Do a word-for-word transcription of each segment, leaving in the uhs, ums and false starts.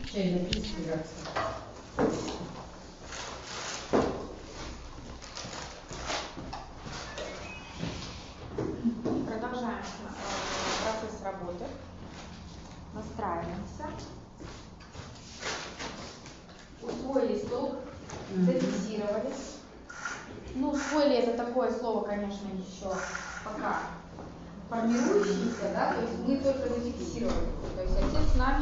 Чайная реакция. Продолжаем процесс работы. Настраиваемся. Усвоили столб, зафиксировались. Ну, усвоили это такое слово, конечно, еще пока формирующееся, да, то есть мы только зафиксировали. То есть отец с нами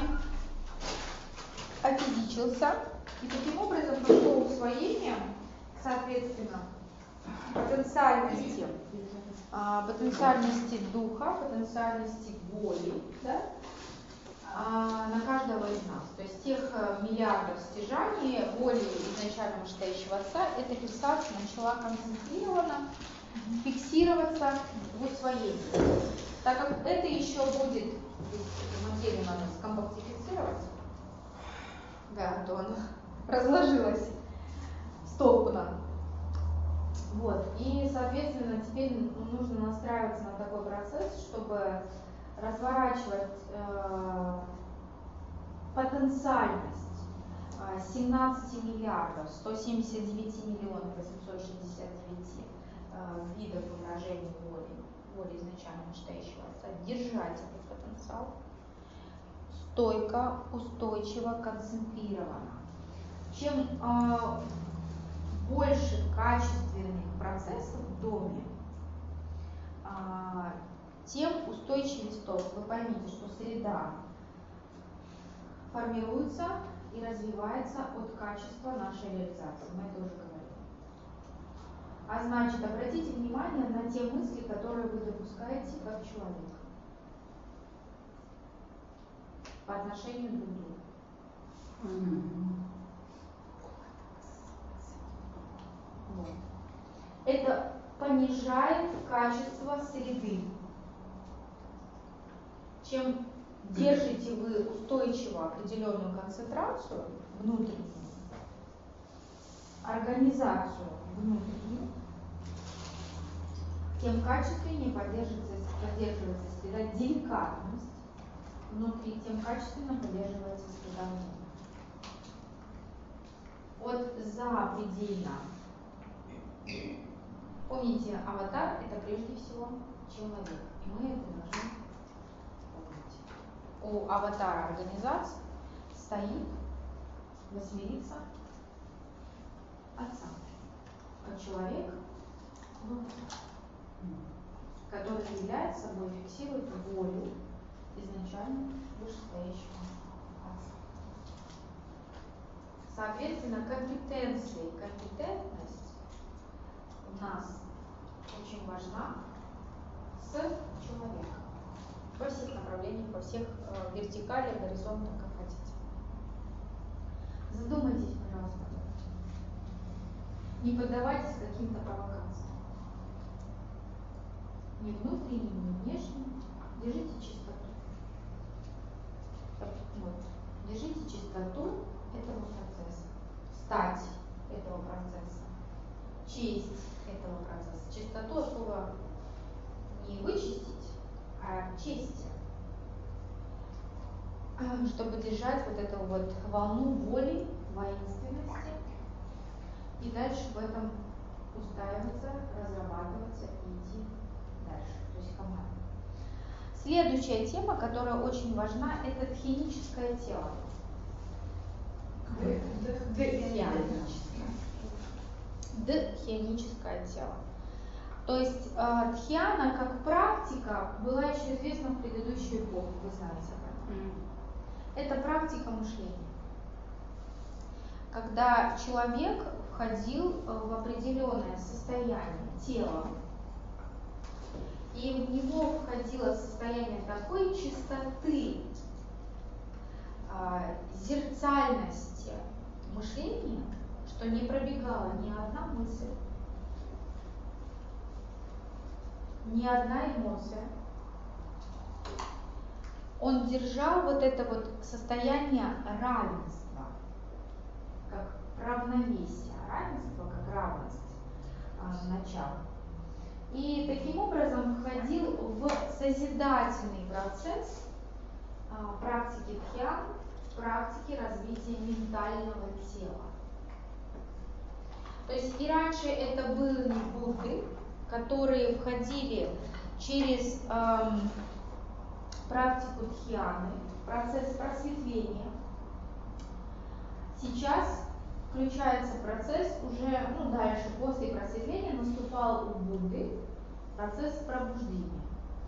офизичился, и таким образом пошло усвоение, соответственно, потенциальности, а, потенциальности духа, потенциальности воли, да, а, на каждого из нас. То есть тех миллиардов стяжаний воли изначально вышестоящего отца, эта фиксация начала концентрированно фиксироваться в усвоении. Так как это еще будет, здесь эту материю надо скомпактифицировать, да, то она разложилась столбно. Вот. И, соответственно, теперь нужно настраиваться на такой процесс, чтобы разворачивать э, потенциальность э, семнадцати миллиардов сто семьдесят девять миллионов восемьсот шестьдесят девять э, видов выражений воли, воли изначально вышестоящего отца, держать этот потенциал стойко, устойчиво, концентрированно. Чем э, больше качественных процессов в доме, а, тем устойчивее столб. Вы поймите, что среда формируется и развивается от качества нашей реализации. Мы это уже говорили. А значит, обратите внимание на те мысли, которые вы допускаете как человек по отношению друг к другу. Mm-hmm. Вот. Это понижает качество среды. Чем держите вы устойчиво определенную концентрацию внутреннюю, организацию внутреннюю, тем качественнее поддерживается, поддерживается среда, деликатность внутри, тем качественно поддерживается среда внутри. От запредельно. Помните, аватар — это прежде всего человек, и мы это должны помнить. У аватара организации стоит восьмерица отца, как человек, который является собой, фиксирует волю изначально вышестоящего отца. Соответственно, компетенция и компетентность у нас очень важна с человеком во всех направлениях, во всех э, вертикалях, горизонтах, как хотите. Задумайтесь, пожалуйста, об этом. Не поддавайтесь каким-то провокациям. Ни внутренним, ни внешним. Держите чистоту. Вот. Держите чистоту этого процесса. Стать этого процесса. Честь этого процесса. Чистоту от слова не вычистить, а честь. Чтобы держать вот эту вот волну воли, воинственности и дальше в этом устраиваться, разрабатываться и идти дальше, то есть команда. Следующая тема, которая очень важна, это тхеническое тело. Дхеническое тело. То есть э, дхьяна как практика была еще известна в предыдущую эпоху, вы знаете об этом. Mm. Это практика мышления. Когда человек входил в определенное состояние тела, и в него входило состояние такой чистоты, э, зерцальности мышления, что не пробегала ни одна мысль, ни одна эмоция. Он держал вот это вот состояние равенства, как равновесие, равенство как равность э, начала. И таким образом входил в созидательный процесс э, практики дхьяны, практики развития ментального тела. То есть и раньше это были Будды, которые входили через эм, практику дхьяны, процесс просветления. Сейчас включается процесс уже, ну дальше, после просветления наступал у Будды процесс пробуждения.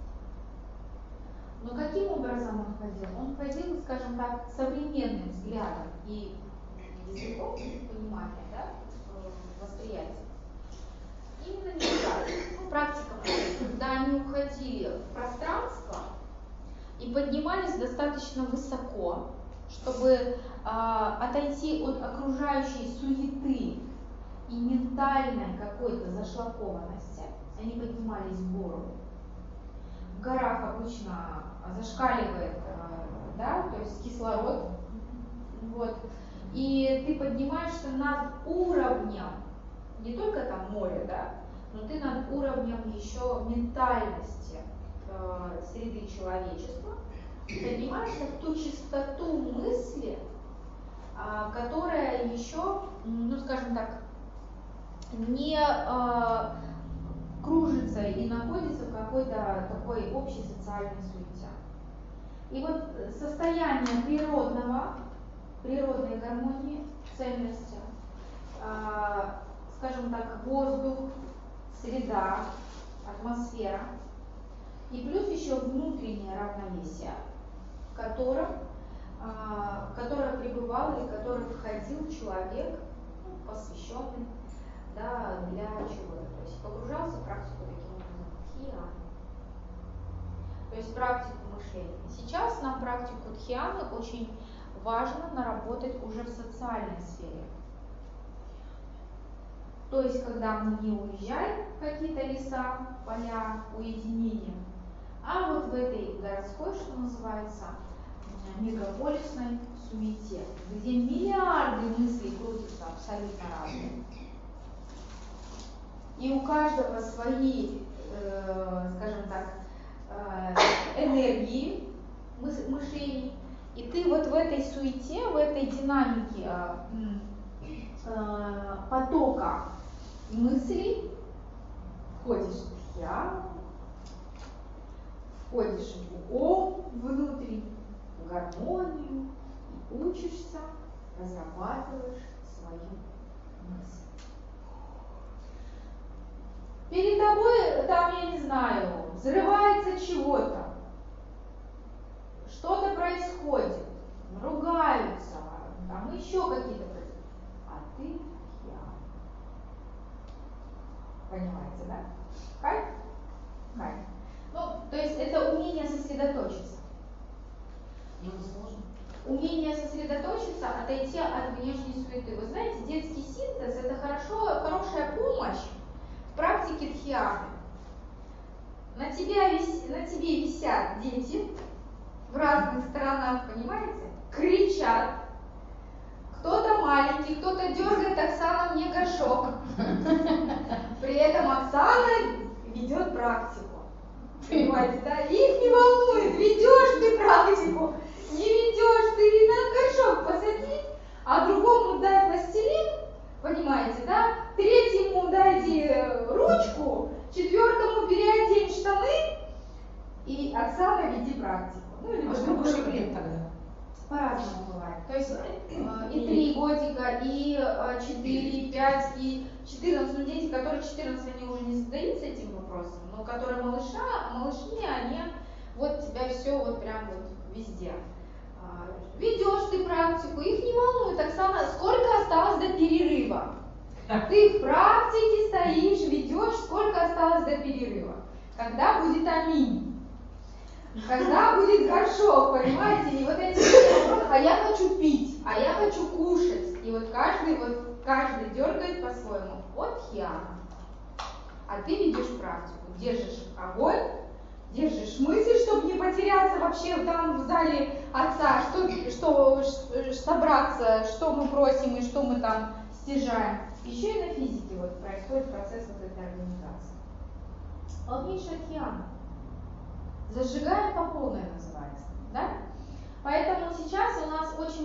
Но каким образом он входил? Он входил, скажем так, современным взглядом и языком понимания, да, восприятия. Именно не так. Ну, практика, когда они уходили в пространство и поднимались достаточно высоко, чтобы э, отойти от окружающей суеты и ментальной какой-то зашлакованности. Они поднимались в гору. В горах обычно зашкаливает, э, да, то есть кислород. Вот. И ты поднимаешься над уровнем, не только там море, да, но ты над уровнем еще ментальности э, среды человечества, поднимаешься в ту чистоту мысли, э, которая еще, ну скажем так, не э, кружится и находится в какой-то такой общей социальной суете. И вот состояние природного, природной гармонии, цельности, э, скажем так, воздух, среда, атмосфера, и плюс еще внутреннее равновесие, в котором, в которое пребывал или в которое входил человек, ну, посвященный, да, для чего-то. То есть погружался в практику таким образом дхьяны. То есть практику мышления. Сейчас нам практику дхьяны очень важно наработать уже в социальной сфере. То есть, когда мы не уезжаем в какие-то леса, поля, уединения, а вот в этой городской, что называется, мегаполисной суете, где миллиарды мыслей крутятся абсолютно разные. И у каждого свои, э, скажем так, э, энергии мышлений. И ты вот в этой суете, в этой динамике э, потока мыслей входишь в дхьяну, входишь в ом внутри, в гармонию, и учишься, разрабатываешь свою мысль. Перед тобой, там, я не знаю, взрывается чего-то, что-то происходит, ругаются, там еще какие-то происходят, а ты дхьяна. Понимаете, да? Кайф? Кайф. Ну, то есть это умение сосредоточиться. Ну, сложно. Умение сосредоточиться, отойти от внешней суеты. Вы знаете, детский синтез – это хорошо, хорошая помощь в практике дхьяны. На, тебя вис, на тебе висят дети в разных сторонах, понимаете? Кричат. Кто-то маленький, кто-то дергает Оксана мне горшок. При этом Оксана ведет практику. Понимаете, да? Их не волнует, ведешь ты практику, не ведешь, ты на горшок посади, а другому дай пластилин, понимаете, да? Третьему дайте ручку, четвертому переодень штаны, и Оксана веди практику. Ну, или а что больше лет тогда? По-разному бывает. То есть э, и три годика, и э, четыре, и пять, и четырнадцать. Ну, дети, которые четырнадцать, они уже не задаются этим вопросом, но которые малыша, малышни, они вот тебя все вот прям вот везде. Э, ведешь ты практику, их не волнует, Оксана, сколько осталось до перерыва? Ты в практике стоишь, ведешь, сколько осталось до перерыва? Когда будет аминь? Когда будет горшок, понимаете? И вот эти вопросы, а я хочу пить, а я хочу кушать. И вот каждый, вот каждый дергает по-своему. Вот дхьяна. А ты ведешь практику, держишь огонь, держишь мысль, чтобы не потеряться вообще там в зале отца, что, что собраться, что мы просим и что мы там стяжаем. Еще и на физике вот происходит процесс вот этой организации. Полнейшая дхьяна. Зажигаем по полной называется, да? Поэтому сейчас у нас очень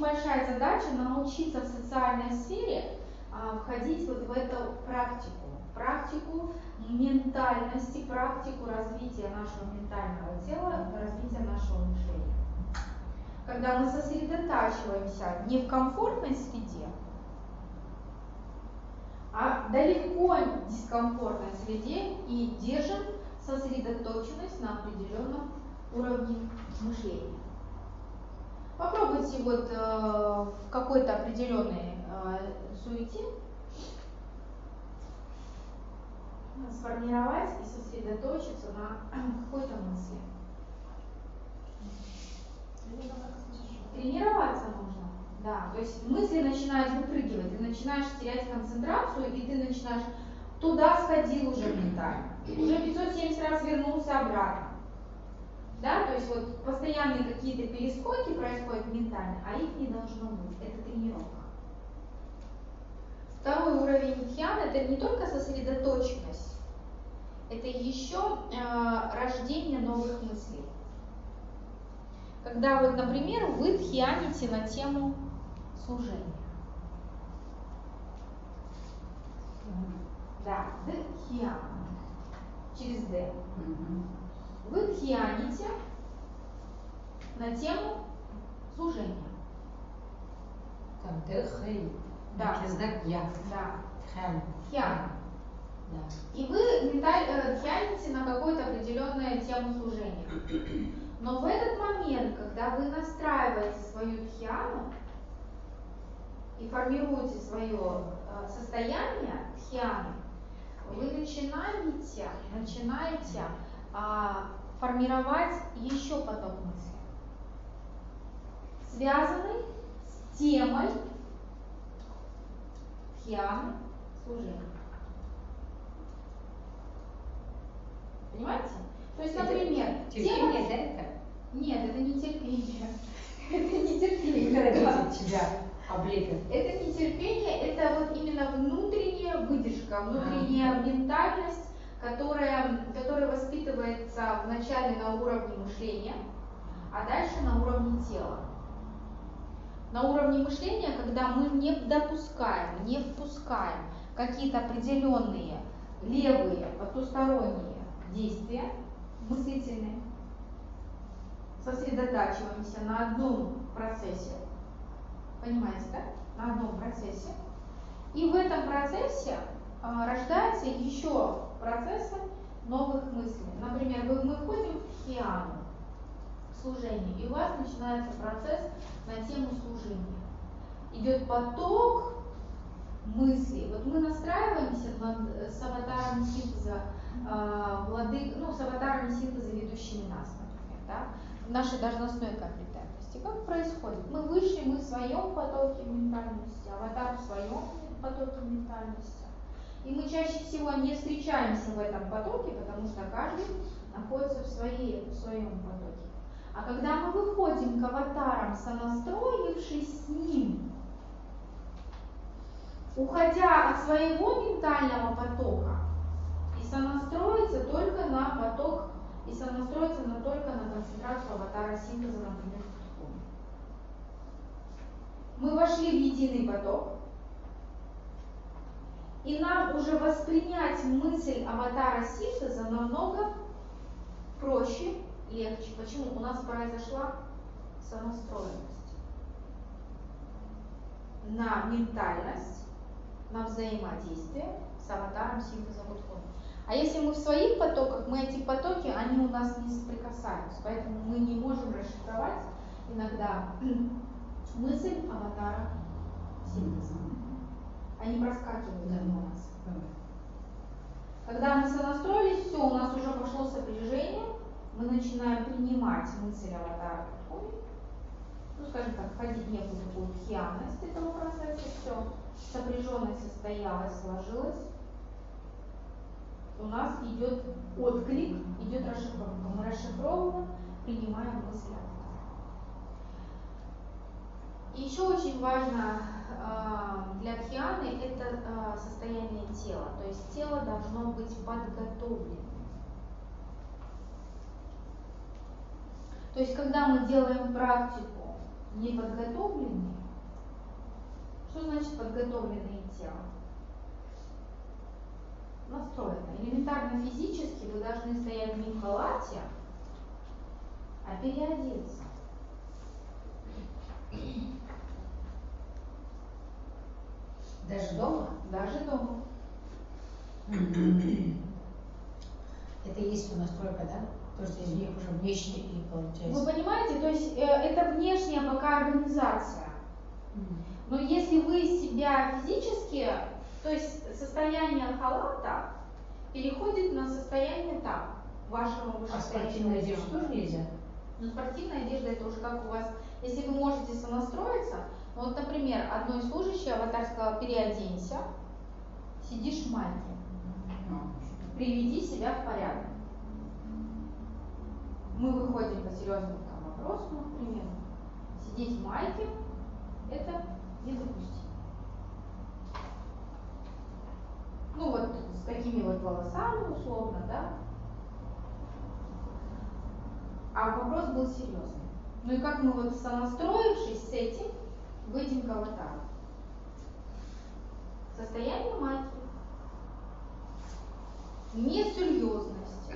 большая задача научиться в социальной сфере а, входить вот в эту практику, практику ментальности, практику развития нашего ментального тела, развития нашего мышления. Когда мы сосредотачиваемся не в комфортной среде, а далеко дискомфортной среде и держим сосредоточенность на определенном уровне мышления. Попробуйте вот э, в какой-то определенной э, суете сформировать и сосредоточиться на какой-то мысли. Тренироваться нужно, да. То есть мысли начинают выпрыгивать, ты начинаешь терять концентрацию, и ты начинаешь туда сходил уже ментально, уже пятьсот семьдесят раз вернулся обратно. Да, то есть вот постоянные какие-то перескоки происходят ментально, а их не должно быть. Это тренировка. Второй уровень дхьяны — это не только сосредоточенность, это еще э, рождение новых мыслей. Когда вот, например, вы дхьяните на тему служения. Да, дхьяна. Через Д. Вы дхьяните на тему служения. Там дхэй. Да. Через Д я. Да. Дхэн. Дхьяна. Да. И вы менталь, дхьяните на какую-то определенную тему служения. Но в этот момент, когда вы настраиваете свою дхьяну и формируете свое э, состояние дхьяны, вы начинаете, начинаете а, формировать еще поток мыслей, связанный с темой дхьяны служения. Понимаете? То есть, например, терпение, тема... да, это? Нет, это не терпение. Это не терпение. Когда тебя облепят. Это не терпение, это вот именно внутренняя выдержка, внутренняя А. ментальность, которая, которая воспитывается вначале на уровне мышления, а дальше на уровне тела. На уровне мышления, когда мы не допускаем, не впускаем какие-то определенные левые, потусторонние действия мыслительные, сосредотачиваемся на одном процессе, понимаете, да? На одном процессе. И в этом процессе а, рождаются еще процессы новых мыслей. Например, вы, мы входим в дхьяну, служение, и у вас начинается процесс на тему служения. Идет поток мыслей. Вот мы настраиваемся над, с аватаром синтеза э, владык, ну, с аватарами синтеза, ведущими нас, например, да, в нашей должностной компетентности. Как происходит? Мы вышли, мы в своем потоке ментальности, аватар в своем потоке ментальности. И мы чаще всего не встречаемся в этом потоке, потому что каждый находится в, своей, в своем потоке. А когда мы выходим к аватарам, сонастроившись с ним, уходя от своего ментального потока, и сонастроиться только на поток, и сонастроиться на, только на концентрацию аватара синтеза, например, в тхуне. Мы вошли в единый поток, и нам уже воспринять мысль аватара синтеза намного проще, легче. Почему? У нас произошла сонастроенность на ментальность, на взаимодействие с аватаром синтеза Будхоны. А если мы в своих потоках, мы эти потоки, они у нас не соприкасаются, поэтому мы не можем расшифровать иногда мысль аватара синтеза. Они проскакивают мимо нас. Когда мы сонастроились, все, у нас уже пошло сопряжение, мы начинаем принимать мысль аватара Будхоны, ну, скажем так, входить в некую такую дхьяность этого процесса, все, сопряженность состоялась, сложилась, у нас идет отклик, идет расшифровка. Мы расшифровываем, принимаем мысль аватара. И еще очень важно э, для дхьяны это э, состояние тела, то есть тело должно быть подготовлено. То есть, когда мы делаем практику неподготовленные. Что значит подготовленное тело? Настроено. Элементарно физически вы должны стоять не в халате, а переодеться. Даже дома? Даже дома. Это и есть настройка, да? То есть из них уже внешне и получается. Вы понимаете, то есть э, это внешняя пока организация. Но если вы себя физически, то есть состояние халата переходит на состояние там, вашего А спортивной вышестоящего одежды тела. тоже нельзя? Но спортивная одежда это уже как у вас, если вы можете сонастроиться, ну вот, например, одной служащей аватар сказал, переоденься, сидишь в майке, приведи себя в порядок. Мы выходим по серьезному там вопросу, например, сидеть в майке это недопустимо. Ну вот с такими вот волосами условно, да. А вопрос был серьезный. Ну и как мы вот сонастроившись с этим, выйдем к аватару? Состояние майки. Несерьезность.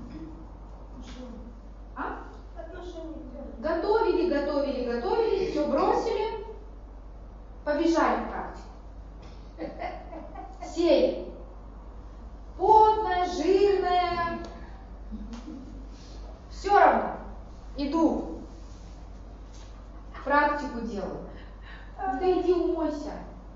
А? Готовили, готовили, готовили, все бросили, побежали в практику. Сели. Потная, жирная. Все равно. Иду. Практику делаю. Да иди умойся.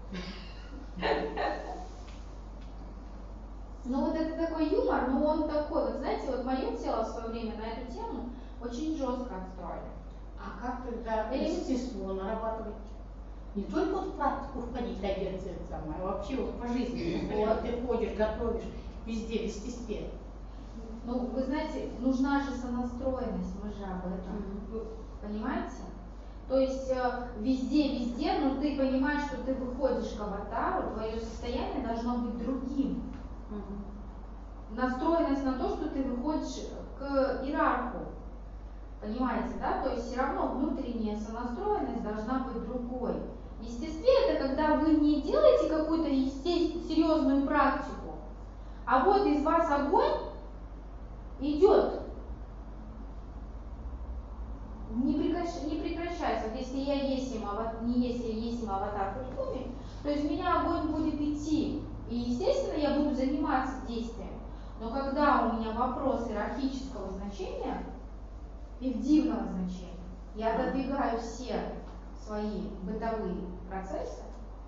Ну вот это такой юмор, но он такой, вот знаете, вот мое тело в свое время на эту тему очень жестко отстроили. А как тогда Или- естество нарабатывать? Не только вот в практику входить, одеться, это самое, а вообще вот по жизни. Вот ты ходишь, готовишь, везде в естестве. Ну, вы знаете, нужна же сонастроенность, мы же об этом. Мгм. Понимаете? То есть э, везде, везде, но ты понимаешь, что ты выходишь к аватару, твое состояние должно быть другим. Мгм. Настроенность на то, что ты выходишь к иерарху. Понимаете, да? То есть все равно внутренняя сонастроенность должна быть другой. В естестве это когда вы не делаете какую-то есте- серьезную практику, а вот из вас огонь идет. Не, прекращ- не прекращается. Вот если я есть им, не если я есть им аватар в Культуме, то есть у меня огонь будет идти. И естественно я буду заниматься действием. Но когда у меня вопрос иерархического значения, эффективного значения, я отодвигаю все свои бытовые процессы,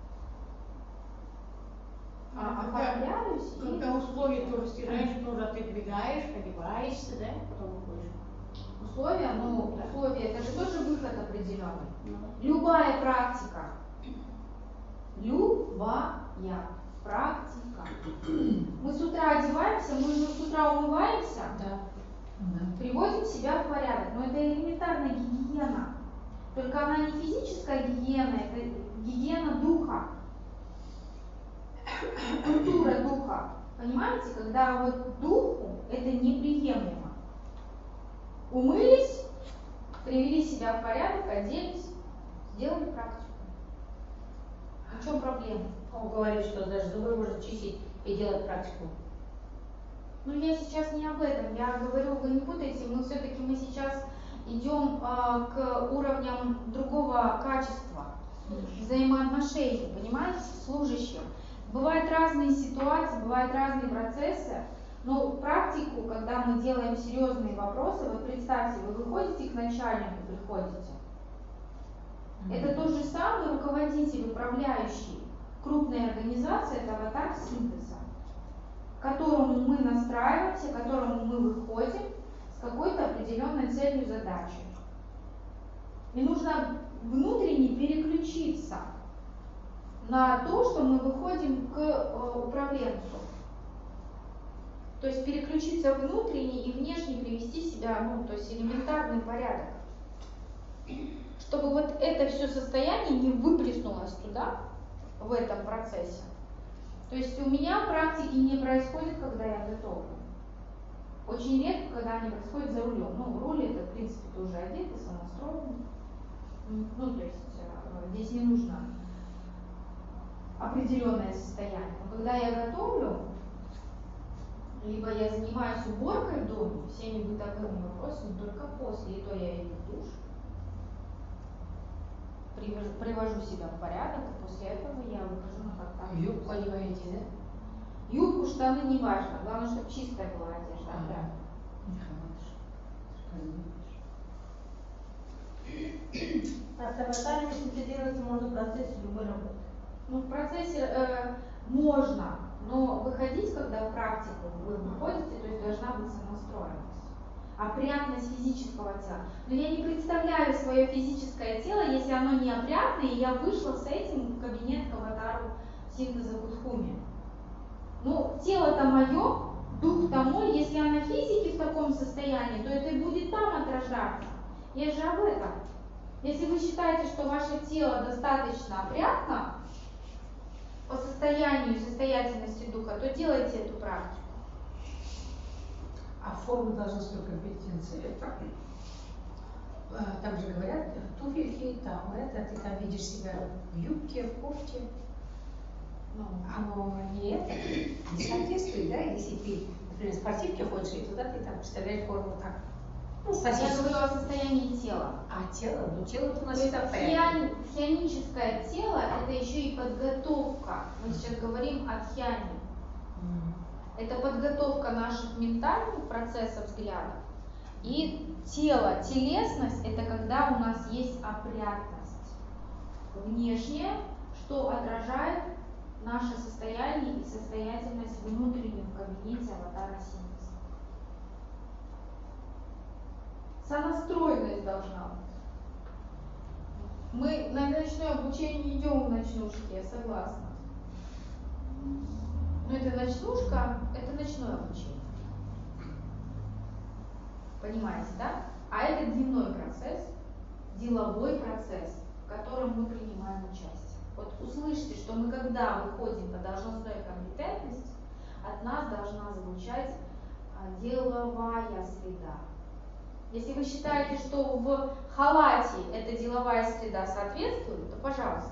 а, оформляюсь и... Когда условия тоже стираешь, тоже отодвигаешь, одеваешься, да, потом уходишь. Условия, ну, условия, это же тоже выход определенный. Ну, Любая практика, любая практика. Мы с утра одеваемся, мы же с утра умываемся, Да. приводим себя в порядок. Но это элементарная гигиена. Только она не физическая гигиена, это гигиена духа. Культура духа. Понимаете, когда вот духу это неприемлемо. Умылись, привели себя в порядок, оделись, сделали практику. В чем проблема? Он говорит, что даже зубы можно чистить и делать практику. Ну, я сейчас не об этом. Я говорю, вы не путайте, мы все-таки мы сейчас идем а, к уровням другого качества, взаимоотношений, понимаете, служащих. Бывают разные ситуации, бывают разные процессы, но практику, когда мы делаем серьезные вопросы, вот представьте, вы выходите к начальнику, приходите. Это тот же самый руководитель, управляющий крупной организацией, это аватар синтеза, к которому мы настраиваемся, к которому мы выходим с какой-то определенной целью, задачей. И нужно внутренне переключиться на то, что мы выходим к э, управленцу. То есть переключиться внутренне и внешне привести себя, ну, то есть элементарный порядок. Чтобы вот это все состояние не выплеснулось туда, в этом процессе. То есть у меня практики не происходят, когда я готовлю. Очень редко, когда они происходят за рулем. Ну, руль это, в принципе, ты уже одет, ты сонастроен. Ну, то есть э, здесь не нужно определенное состояние. Но когда я готовлю, либо я занимаюсь уборкой в доме, всеми бытовыми вопросами, только после, и то я иду в душ, привожу, привожу себя в порядок, и после этого я выхожу на контакт. Юбку одеваете, да? Юбку, штаны, не важно. Главное, чтобы чистая была одежда. Ага. Да. Автоматами синтезироваться можно в процессе любой работы. Ну, в процессе э, можно, но выходить, когда в практику вы выходите, то есть должна быть сонастроенность. Опрятность физического тела. Но я не представляю свое физическое тело, если оно не опрятное, и я вышла с этим в кабинет к аватару синтеза Будхуми. Ну, тело-то мое, дух-то мой, если я на физике в таком состоянии, то это и будет там отражаться. Я же об этом. Если вы считаете, что ваше тело достаточно опрятно по состоянию и состоятельности духа, то делайте эту практику. А форма должна быть компетенции. Там же говорят, туфельки, там это, ты там видишь себя в юбке, в кофте. Ну, Оно не это, не соответствует, да? Если ты, например, в спортивке ходишь, и туда ты там представляешь форму так. Ну, я классическую. говорю о состоянии тела. А тело, ну тело у То нас есть всегда в порядке. тхьян- тхьяническое тело – это еще и подготовка. Мы сейчас говорим о тхьяне. М. Это подготовка наших ментальных процессов взгляда. И тело, телесность – это когда у нас есть опрятность. Внешнее, что отражает наше состояние и состоятельность внутреннюю в кабинете аватара синтеза. Сонастроенность должна быть. Мы на ночное обучение идем в ночнушке, я согласна. Но это ночнушка, это ночное обучение. Понимаете, да? А это дневной процесс, деловой процесс, в котором мы принимаем участие. Вот услышьте, что мы, когда выходим по должностной компетентности, от нас должна звучать а, деловая среда. Если вы считаете, что в халате эта деловая среда соответствует, то пожалуйста.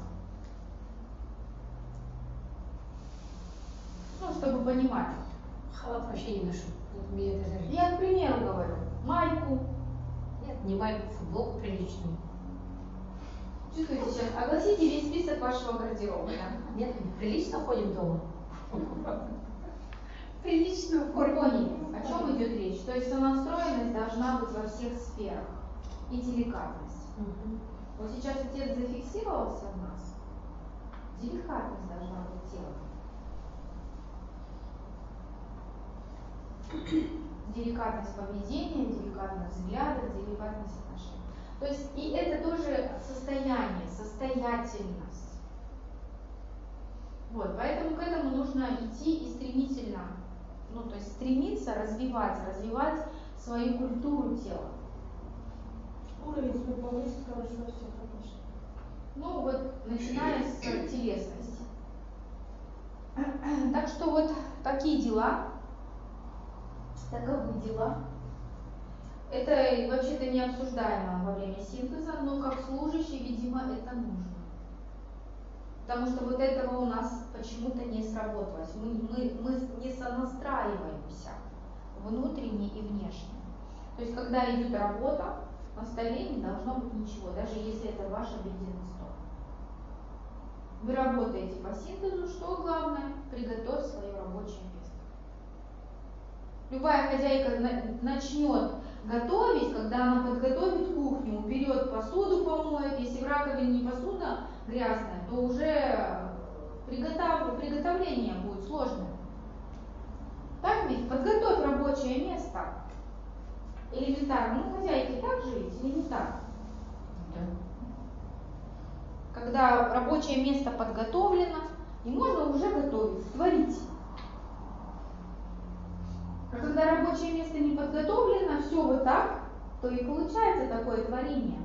Ну, чтобы понимать. Халат вообще не ношу. Вот мне это даже... Я, к примеру, говорю, майку. Нет, не майку, футболку приличную. Чувствуете сейчас? Огласите весь список вашего гардероба. Да? Нет, прилично ходим дома. Приличную Вы форму. поняли, о чем идет речь? То есть сонастроенность должна быть во всех сферах. И деликатность. Мгм. Вот сейчас отец зафиксировался в нас. Деликатность должна быть тела. Деликатность поведения, деликатность взгляда, деликатность отношений. То есть и это тоже состояние, состоятельность. Вот, поэтому к этому нужно идти и стремительно, ну то есть стремиться развивать, развивать свою культуру тела. Уровень свой повысить, короче, во всех конечно. Ну вот, начиная с телесности. Так что вот такие дела. Таковы дела. Это вообще-то не обсуждаемо во время синтеза, но как служащий, видимо, это нужно. Потому что вот этого у нас почему-то не сработалось. Мы, мы, мы не сонастраиваемся внутренне и внешне. То есть, когда идет работа, на столе не должно быть ничего, даже если это ваш обеденный стол. Вы работаете по синтезу, что главное? Приготовь свое рабочее место. Любая хозяйка начнет готовить, когда она подготовит кухню, уберет посуду, помоет. Если в раковине не посуда грязная, то уже приготов... приготовление будет сложное. Так ведь? Подготовь рабочее место. Элементарно. Ну, хозяйки так же ведь или не так? Да. Когда рабочее место подготовлено, и можно уже готовить, творить. А когда рабочее место не подготовлено, все вот так, то и получается такое творение.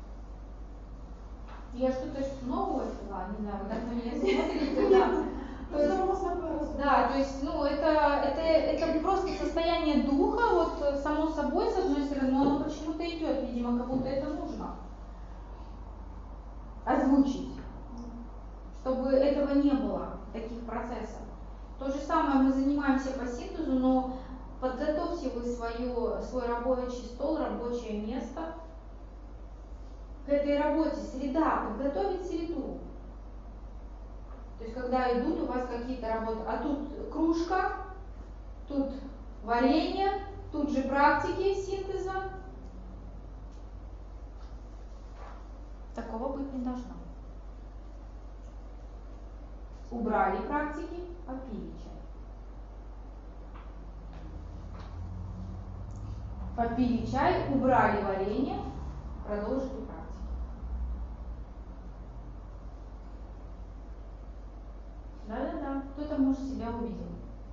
Я что-то новое сказала, не знаю, вы так на меня смотрите, да. То есть, да, то есть, ну, это, это, это просто состояние духа, вот само собой, с одной стороны, но оно почему-то идет, видимо, как будто это нужно озвучить, чтобы этого не было, таких процессов. То же самое мы занимаемся по синтезу, но подготовьте вы свою, свой рабочий стол, рабочее место к этой работе, среда, подготовить среду. То есть, когда идут у вас какие-то работы, а тут кружка, тут варенье, тут же практики синтеза. Такого быть не должно. Убрали практики, попили чай. Попили чай, убрали варенье, продолжили практики. Да-да-да, кто-то, может, себя увидел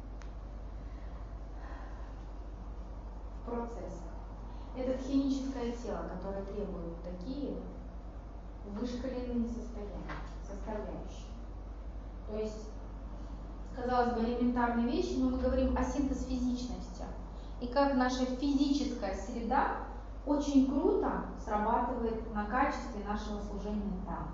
в процессах. Это химическое тело, которое требует такие вышкаленные состояния, составляющие. То есть, казалось бы, элементарные вещи, но мы говорим о синтез-физичности. И как наша физическая среда очень круто срабатывает на качестве нашего служения там.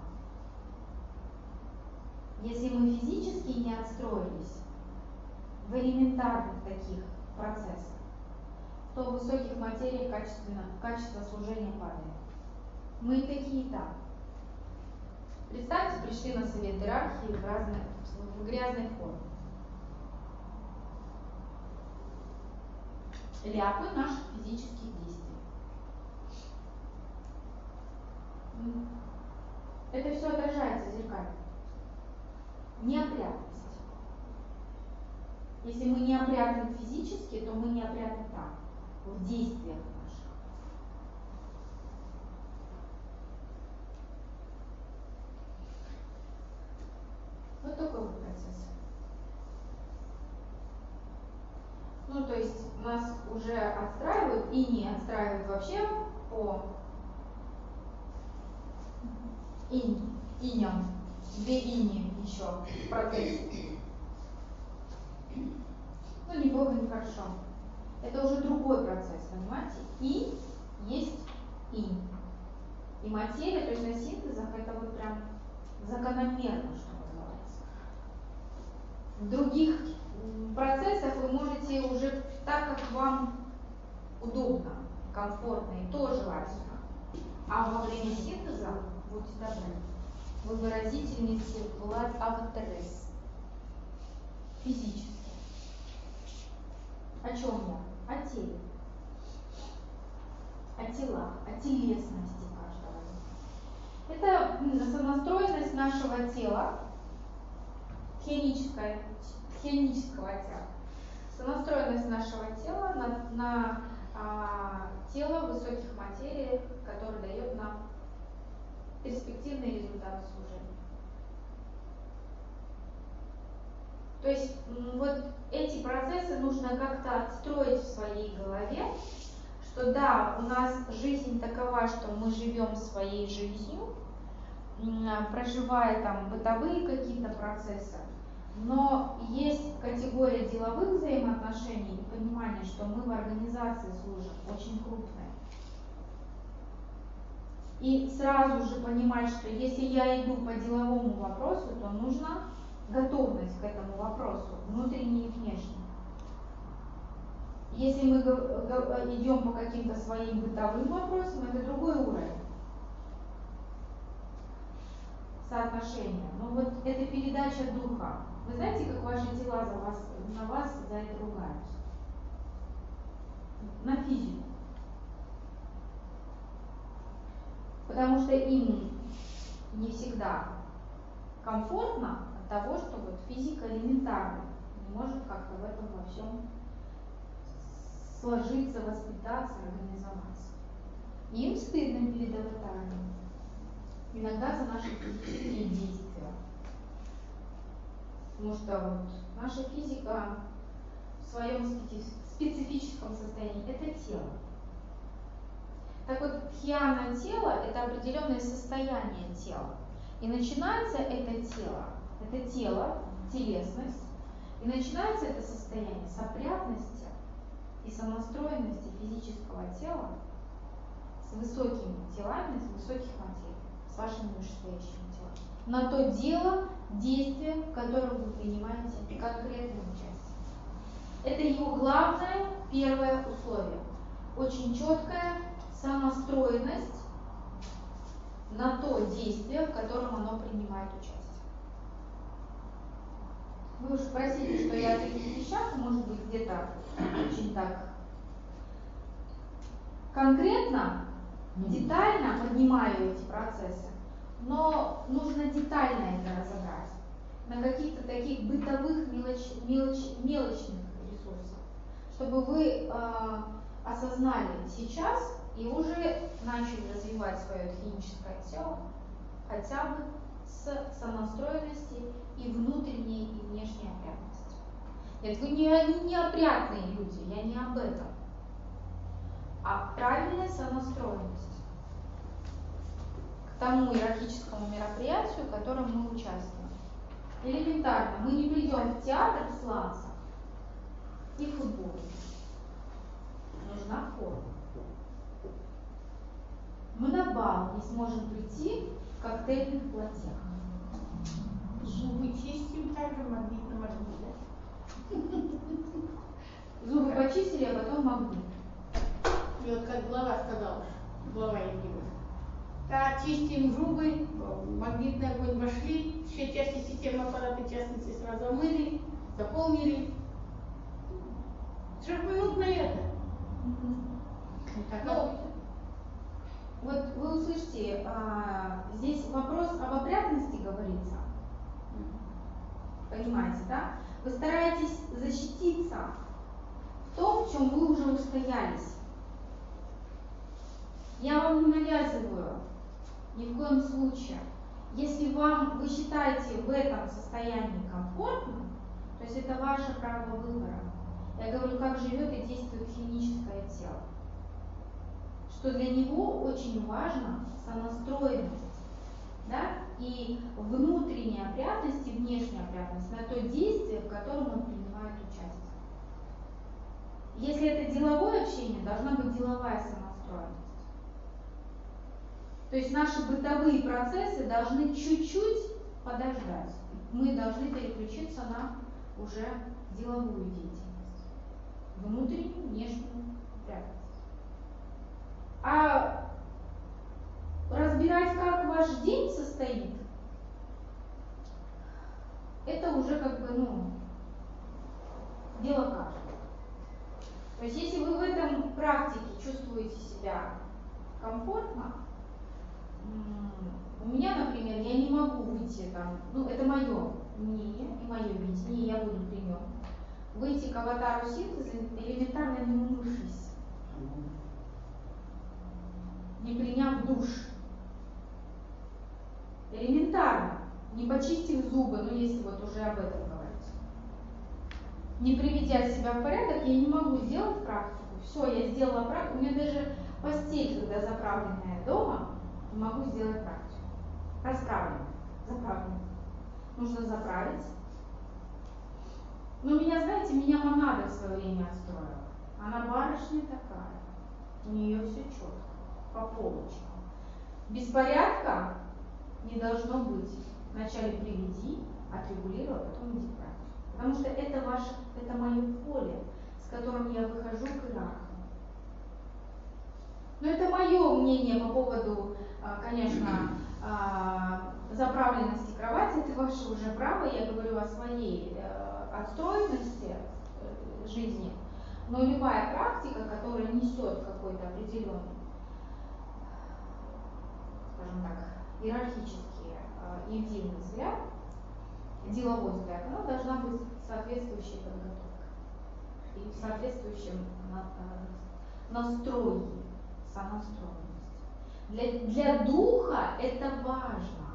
Если мы физически не отстроились в элементарных таких процессах, то в высоких материях качественно, качество служения падает. Мы такие там. Представьте, пришли на совет иерархии в, разной, в грязной форме. Ляпы наших физических действий. Это все отражается зеркально. Неопрятность. Если мы неопрятны физически, то мы неопрятны там, в действиях наших. Вот такой вот процесс. Ну, то есть нас уже отстраивают и не отстраивают вообще по инь, иням. Две ини еще в процессе. Ну, ни плохо, ни хорошо. Это уже другой процесс, понимаете? И есть инь. И материя, то есть на синтезах это вот прям закономерно, что называется. В других процессах вы можете уже так, как вам удобно, комфортно и то желательно. А во время синтеза, будьте добры, вы выразительницы Влад Аватерес. Физически. О чем я? О теле. О телах, о телесности каждого. Это сонастроенность нашего тела, химическое, химического тела. Сонастроенность нашего тела на, на а, тело высоких материй, которое дает нам перспективные результаты служения. То есть вот эти процессы нужно как-то отстроить в своей голове, что да, у нас жизнь такова, что мы живем своей жизнью, проживая там бытовые какие-то процессы, но есть категория деловых взаимоотношений и понимание, что мы в организации служим очень крупной. И сразу же понимать, что если я иду по деловому вопросу, то нужна готовность к этому вопросу, внутренней и внешней. Если мы идем по каким-то своим бытовым вопросам, это другой уровень соотношения. Но вот это передача духа. Вы знаете, как ваши тела за вас, на вас за это ругаются? На физику. Потому что им не всегда комфортно от того, что вот физика элементарна, не может как-то в этом во всем сложиться, воспитаться, организоваться. Им стыдно перед аватарами. Иногда за наши физические действия. Потому что вот наша физика в своем специфическом состоянии – это тело. Так вот, дхьяна тела – это определенное состояние тела. И начинается это тело, это тело телесность. И начинается это состояние с опрятности и сонастроенности физического тела с высокими телами, с высоких материй, с вашими вышестоящими телами. На то дело, действие, в котором вы принимаете конкретное участие. Это его главное, первое условие. Очень четкая сонастроенность на то действие, в котором оно принимает участие. Вы уж простите, что я о таких вещах, может быть, где-то очень так конкретно, детально поднимаю эти процессы, но нужно детально это разобрать на каких-то таких бытовых мелоч, мелоч, мелочных ресурсах, чтобы вы э, осознали сейчас и уже начали развивать свое химическое тело хотя бы с сонастроенности и внутренней, и внешней опрятности. Нет, вы не, не неопрятные люди, я не об этом, а правильная сонастроенность к тому иерархическому мероприятию, в котором мы участвуем. Элементарно, мы не придем в театр в сланцах и в футболе. Нужна форма. Мы на бал не сможем прийти в коктейльных платьях. Зубы чистим, также магнитно магнит. Зубы почистили, а потом магнит. И вот как глава сказала, глава Евгения. Да, чистим зубы, магнитный огонь вошли, все части системы аппарата частности сразу омыли, заполнили. Трех минут на это. Ну, вот вы услышите, а, здесь вопрос об опрятности говорится. Понимаете, да? Вы стараетесь защититься в том, в чем вы уже устоялись. Я вам не навязываю ни в коем случае. Если вам, вы считаете в этом состоянии комфортным, то есть это ваше право выбора. Я говорю, как живет и действует химическое тело. Что для него очень важно сонастроенность, да, и внутренняя опрятность и внешняя опрятность на то действие, в котором он принимает участие. Если это деловое общение, должна быть деловая сонастроенность. То есть наши бытовые процессы должны чуть-чуть подождать. Мы должны переключиться на уже деловую деятельность. Внутреннюю, внешнюю опрятность. А разбирать, как ваш день состоит, это уже как бы, ну, дело каждого. То есть если вы в этом практике чувствуете себя комфортно, у меня, например, я не могу выйти там, ну это мое мнение и мое видение, я буду при нем, выйти к аватару синтеза элементарно не умывшись, не приняв душ. Элементарно, не почистив зубы, ну если вот уже об этом говорить. Не приведя себя в порядок, я не могу сделать практику. Все, я сделала практику, у меня даже постель, когда заправленная дома, не могу сделать практику. Расправленная, заправленная. Нужно заправить. Но меня, знаете, меня монада в свое время отстроила. Она барышня такая. У нее все четко, по полочкам. Беспорядка не должно быть. Вначале приведи, отрегулируй, а потом иди в практику. Потому что это ваше, это мое поле, с которым я выхожу к иерархии. Но это мое мнение по поводу, конечно, заправленности кровати. Это ваше уже право. Я говорю о своей отстроенности жизни. Но любая практика, которая несет какой-то определенный, скажем так, иерархический, единый взгляд, деловой взгляд, она должна быть соответствующей подготовкой и соответствующим настрое, сонастроенности. Для, для духа это важно.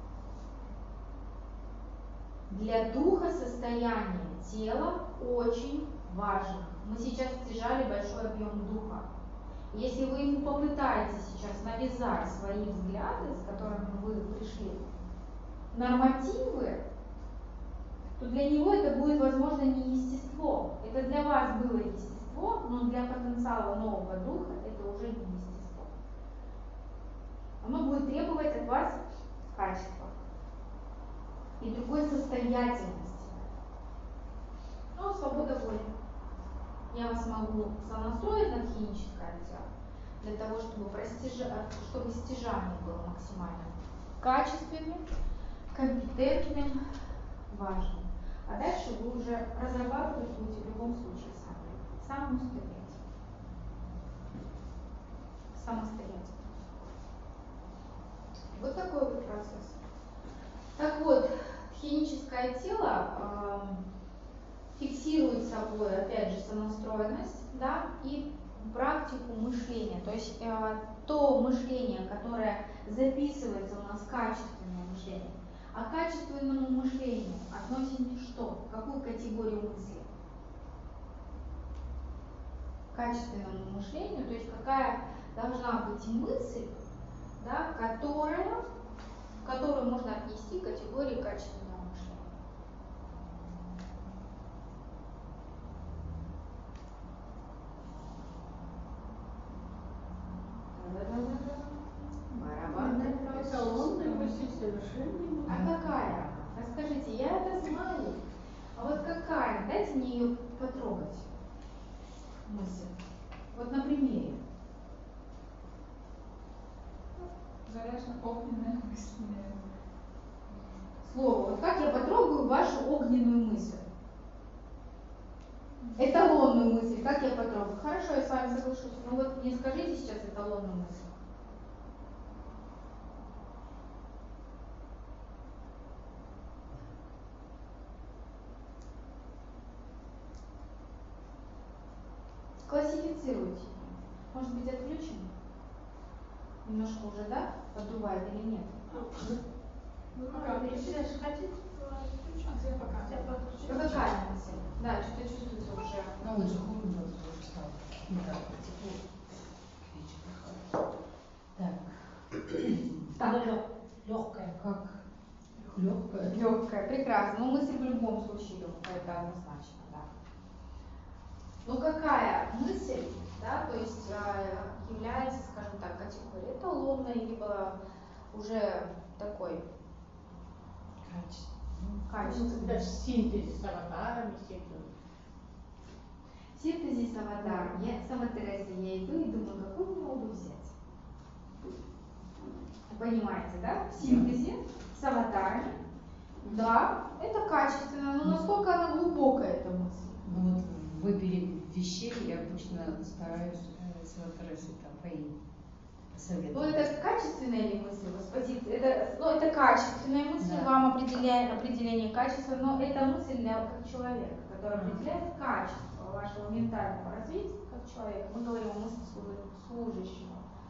Для духа состояние тела очень важно. Мы сейчас стяжали большой объем духа. Если вы ему попытаетесь сейчас навязать свои взгляды, с которыми вы пришли, нормативы, то для него это будет, возможно, не естество. Это для вас было естество, но для потенциала нового духа это уже не естество. Оно будет требовать от вас качества и другой состоятельности. Ну, свобода воли. Я вас могу сонастроить на тхиническое тело для того, чтобы, простижа... чтобы стяжание было максимально качественным, компетентным, важным. А дальше вы уже разрабатывать будете в любом случае сами. Самостоятельно. Самостоятельно. Вот такой вот процесс. Так вот, тхиническое тело э, фиксирует собой, опять же, сонастроенность, да, и практику мышления. То есть э, то мышление, которое записывается у нас, качественное мышление. А к качественному мышлению относите что? Какую категорию мысли? Качественному мышлению, то есть какая должна быть мысль, да, которая, которую можно отнести к категории качественного мышления. Барабанная палочка. Эталонная мысль, совершенная. А какая? Расскажите, я это знаю. А вот какая? Дайте мне ее потрогать. Мысль. Вот на примере. Заряжена огненная мысль. Слово. Вот как я потрогаю вашу огненную мысль? Эталонную мысль. Как я потрогаю? Хорошо, я с вами соглашусь. Ну вот мне скажите сейчас эталонную мысль. Классифицируйте. Может быть, отключим? Немножко уже, да? Поддувает или нет? Ну, как, если хотите, то включим. пока. Ну, какая мысль? Да, что-то чувствуется уже. На улице холодно уже стало. Не так тепло. К вечеру. Так. Она легкая. Как легкая. Легкая, прекрасно. Ну, мысль в любом случае легкая, это однозначно, да. Ну, какая мысль, да, то есть э, является, скажем так, категорией эталонной, либо уже такой качественной. Это синтез с аватарами, синтез. Синтезис аватара. Я сама Тереза, я иду и думаю, какую мне могу взять. Понимаете, да? В синтезе с аватарами. Да, это качественно, но насколько она глубокая, эта мысль? Ну вот в выборе вещей я обычно стараюсь э, с аватаресой там поим Ну, посоветовать. это качественная ли мысль у вас позиция? Это, ну, это качественная мысль, Да. вам определяет определение качества, но это мысль для как человека, которая определяет качество вашего ментального развития как человека. Мы говорим о мысли служи- служащего.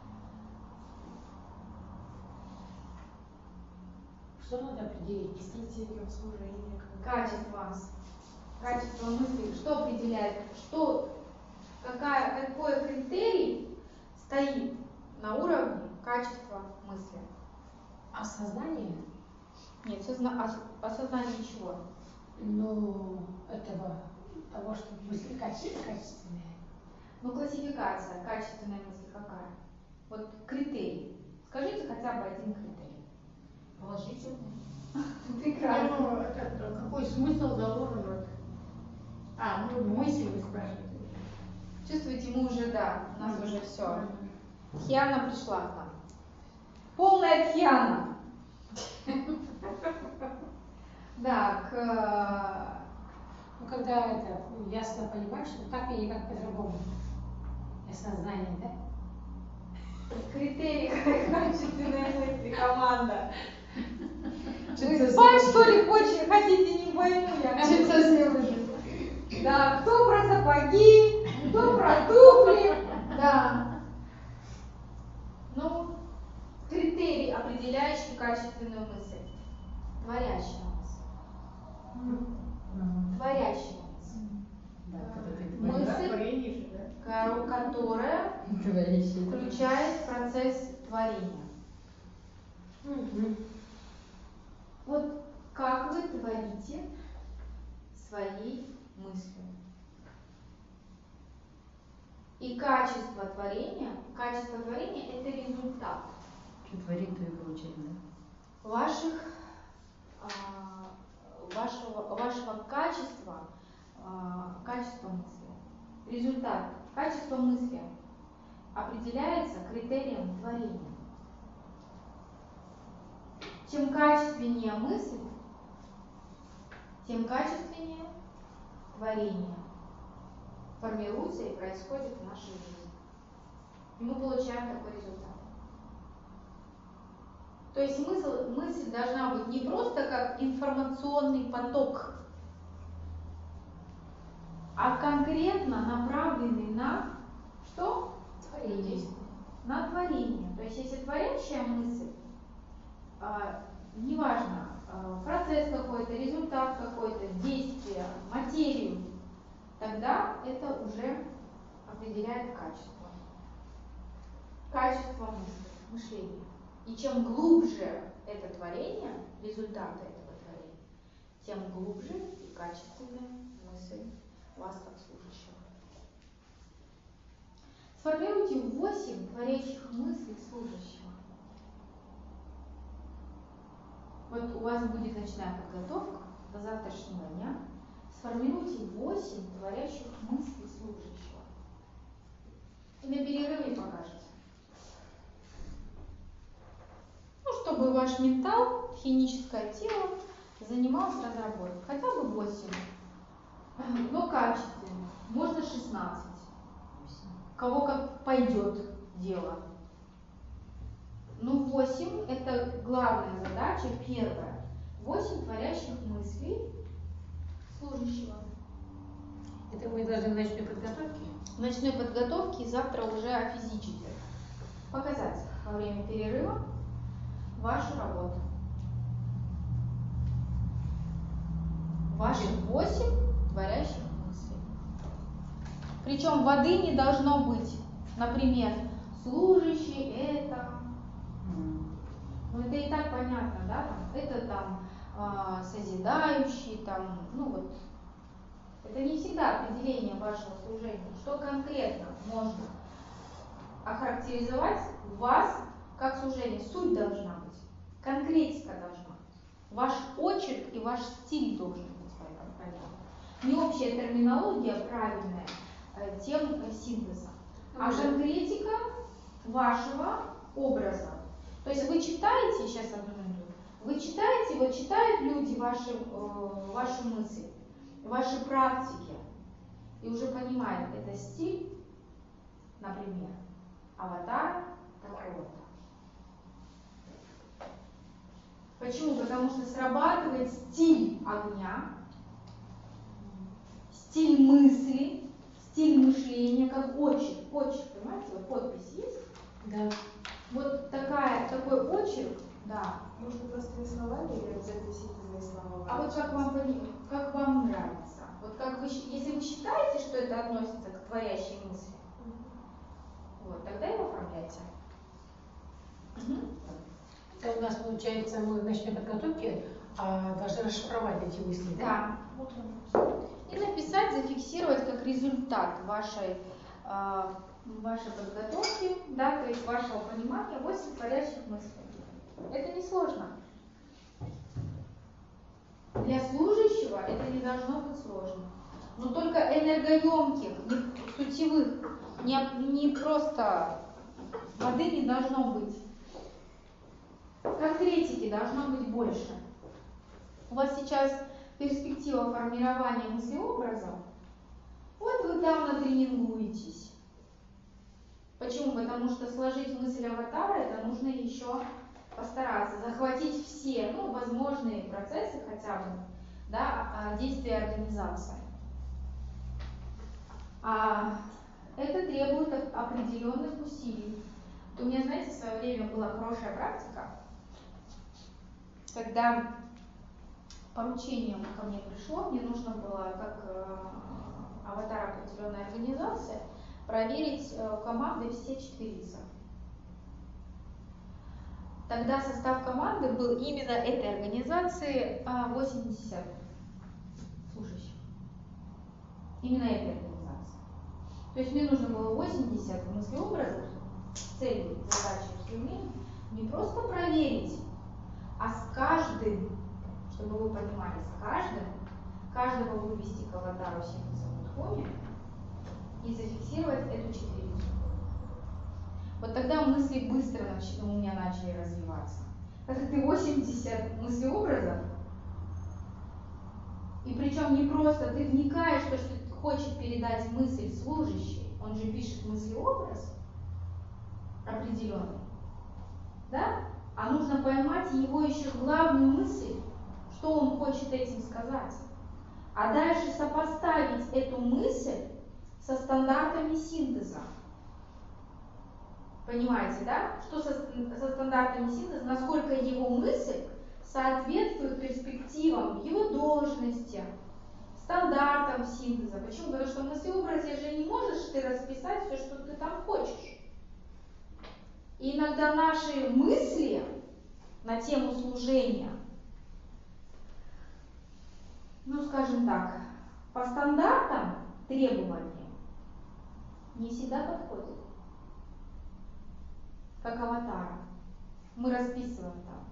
Что надо определить? Стратегия служения. Качество. Качество мысли. Что определяет? Что, какая, какой критерий стоит на уровне качества мысли? Осознание, Нет, созна- ос- осознание чего? ну, этого, того, что мысли каче- качественные. Ну, классификация качественной мысли какая? Вот критерий. Скажите хотя бы один критерий. Положительные. Прекрасно. Ну, это, какой смысл заложен вот. А, ну мысль вы спрашиваете. Чувствуете, мы уже, да, у нас уже все. Тхьяна пришла к нам. Полная Тхьяна. Да, к... Ну, когда это ну, ясно понимаешь, что так и никак по-другому. Осознание, да? критерий качественной мысли, команда. Вы Что-то спать, за- что ли, хочешь, хотите, не пойму я. Что-то совсем уже. Да, кто про сапоги, кто про туфли. Да. Ну, критерий, определяющий качественную мысль. Творящая мысль. Мгм. Творящая мысль. Да, когда ты Мысль. говоришь, Творение же, да? ко- которая говорящий. включает процесс творения. Угу. Вот как вы творите твоей мыслью. И качество творения, качество творения – это результат Что творит, то и получает, да? ваших, а, вашего, вашего качества, а, качества мысли. Результат, качество мысли определяется критерием творения. Чем качественнее мысль, тем качественнее творение формируется и происходит в нашей жизни. И мы получаем такой результат. То есть мысль, мысль должна быть не просто как информационный поток, а конкретно направленный на что? Творение. На творение. То есть если творящая мысль, а, неважно, а, процесс какой-то, результат какой-то, действие, материю, тогда это уже определяет качество. Качество мысли, мышления. И чем глубже это творение, результаты этого творения, тем глубже и качественная мысль вас как служащего. Сформируйте восемь творящих мыслей служащего. Вот у вас будет ночная подготовка до завтрашнего дня. Сформируйте восемь творящих мыслей служащего. И на перерыве покажете. Ну, чтобы ваш ментал, химическое тело занималось разработкой. Хотя бы восемь. Но качественно. Можно шестнадцать. Кого как пойдет дело. Ну, восемь это главная задача, первая. восемь творящих мыслей служащего. Это мы должны в ночной подготовке? В ночной подготовке завтра уже о физической. Показать во время перерыва вашу работу. Ваши восемь творящих мыслей. Причем воды не должно быть. Например, служащий это. Ну это и так понятно, да? Это там э, созидающий, там, ну вот. Это не всегда определение вашего служения. Что конкретно можно охарактеризовать вас как служение? Суть должна быть. Конкретика должна быть. Ваш очерк и ваш стиль должен быть в этом понятен. Не общая терминология правильная, э, тем э, синтеза, а конкретика вашего образа. То есть вы читаете, сейчас одну минуту, вы читаете, вот читают люди ваши, э, вашу мысль, ваши практики, и уже понимают, это стиль, например, аватара такого-то. Почему? Потому что срабатывает стиль огня, стиль мысли, стиль мышления, как очерк. Очерк, понимаете, вот подпись есть? Да. Вот такая, такой очерк, да. Можно простыми словами или обязательно синтезные слова? А вот как вам, как вам нравится? Вот как вы, если вы считаете, что это относится к творящей мысли, вот, тогда и оформляйте. Угу. Это у нас получается, мы в ночной подготовке а, должны расшифровать эти мысли, да? Да. И написать, зафиксировать как результат вашей, э, вашей подготовки, да, то есть вашего понимания восемь творящих мыслей. Это несложно. Для служащего это не должно быть сложно. Но только энергоемких, не сутевых, не, не просто воды не должно быть. Конкретики должно быть больше. У вас сейчас перспектива формирования мыслеобраза. Вот вы там натренингуетесь. Почему? Потому что сложить мысль аватара, это нужно еще постараться, захватить все, ну, возможные процессы хотя бы, да, действия организации. А это требует определенных усилий. Вот у меня, знаете, в свое время была хорошая практика, когда поручение ко мне пришло, мне нужно было, как э, аватар определенной организации, проверить э, команды все четыре. Тогда состав команды был именно этой организации восемьдесят служащих. Именно этой организации. То есть мне нужно было восемьдесят мыслеобразов, целей, задач и устремлений не просто проверить, а с каждым, чтобы вы понимали, с каждым, каждого вывести к аватару синтеза в Гудхоме и зафиксировать эту четверицу. Вот тогда мысли быстро нач... у меня начали развиваться. Когда ты восемьдесят мыслеобразов, и причем не просто ты вникаешь в то, что хочет передать мысль служащий, он же пишет мыслеобраз определенный, да? А нужно поймать его еще главную мысль, что он хочет этим сказать. А дальше сопоставить эту мысль со стандартами синтеза. Понимаете, да? Что со, со стандартами синтеза, насколько его мысль соответствует перспективам его должности, стандартам синтеза. Почему? Потому что в мыслеобразе же не можешь ты расписать все, что ты там хочешь. И иногда наши мысли на тему служения, ну скажем так, по стандартам требованиям не всегда подходят. Как аватара. Мы расписываем там.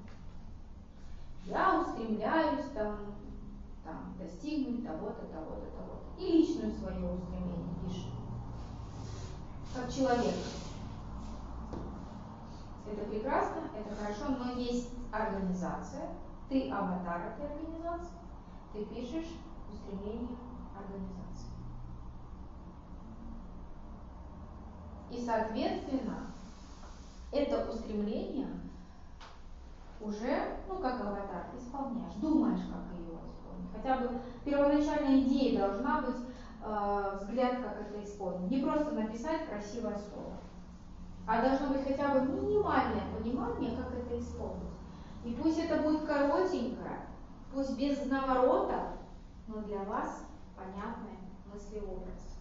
Я устремляюсь там, там достигнуть того-то, того-то, того-то. И личную свое устремление пишем. Как человек. Это прекрасно, это хорошо, но есть организация. Ты аватар этой организации. Ты пишешь устремление организации. И, соответственно, это устремление уже, ну, как аватар, исполняешь, думаешь, как ее исполнить. Хотя бы первоначальная идея должна быть, э, взгляд, как это исполнить. Не просто написать красивое слово, а должно быть хотя бы минимальное понимание, как это исполнить. И пусть это будет коротенькое, пусть без наворотов, но для вас понятный мыслеобраз.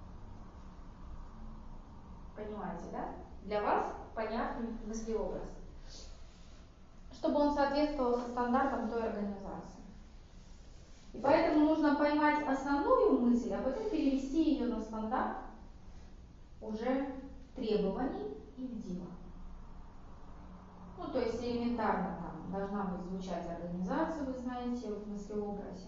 Понимаете, да? Для вас понятный мыслеобраз. Чтобы он соответствовал со стандартам той организации. И поэтому нужно поймать основную мысль, а потом перевести ее на стандарт уже требований и в дело. Ну, то есть элементарно там должна быть звучать организация, вы знаете, в мыслеобразе.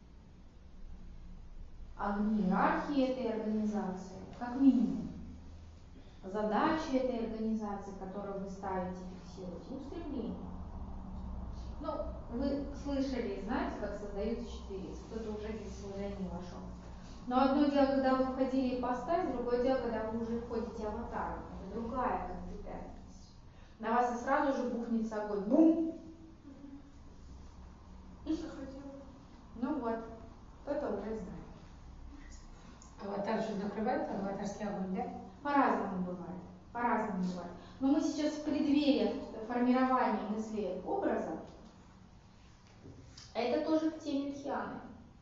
Огни иерархии этой организации, как минимум. Задачи этой организации, которую вы ставите, фиксируете, устремления. Ну, вы слышали, знаете, как создаются четверицы, кто-то уже без служения вошел. Но одно дело, когда вы входили в ипостась, другое дело, когда вы уже входите аватаром. Это другая компетентность. На вас и сразу же бухнется огонь. Бум! Ну вот, кто-то уже знает. Аватар же накрывает, аватарский огонь, да? По-разному бывает. По-разному бывает. Но мы сейчас в преддверии формирования мыслей образа. Это тоже к теме Дхьяны.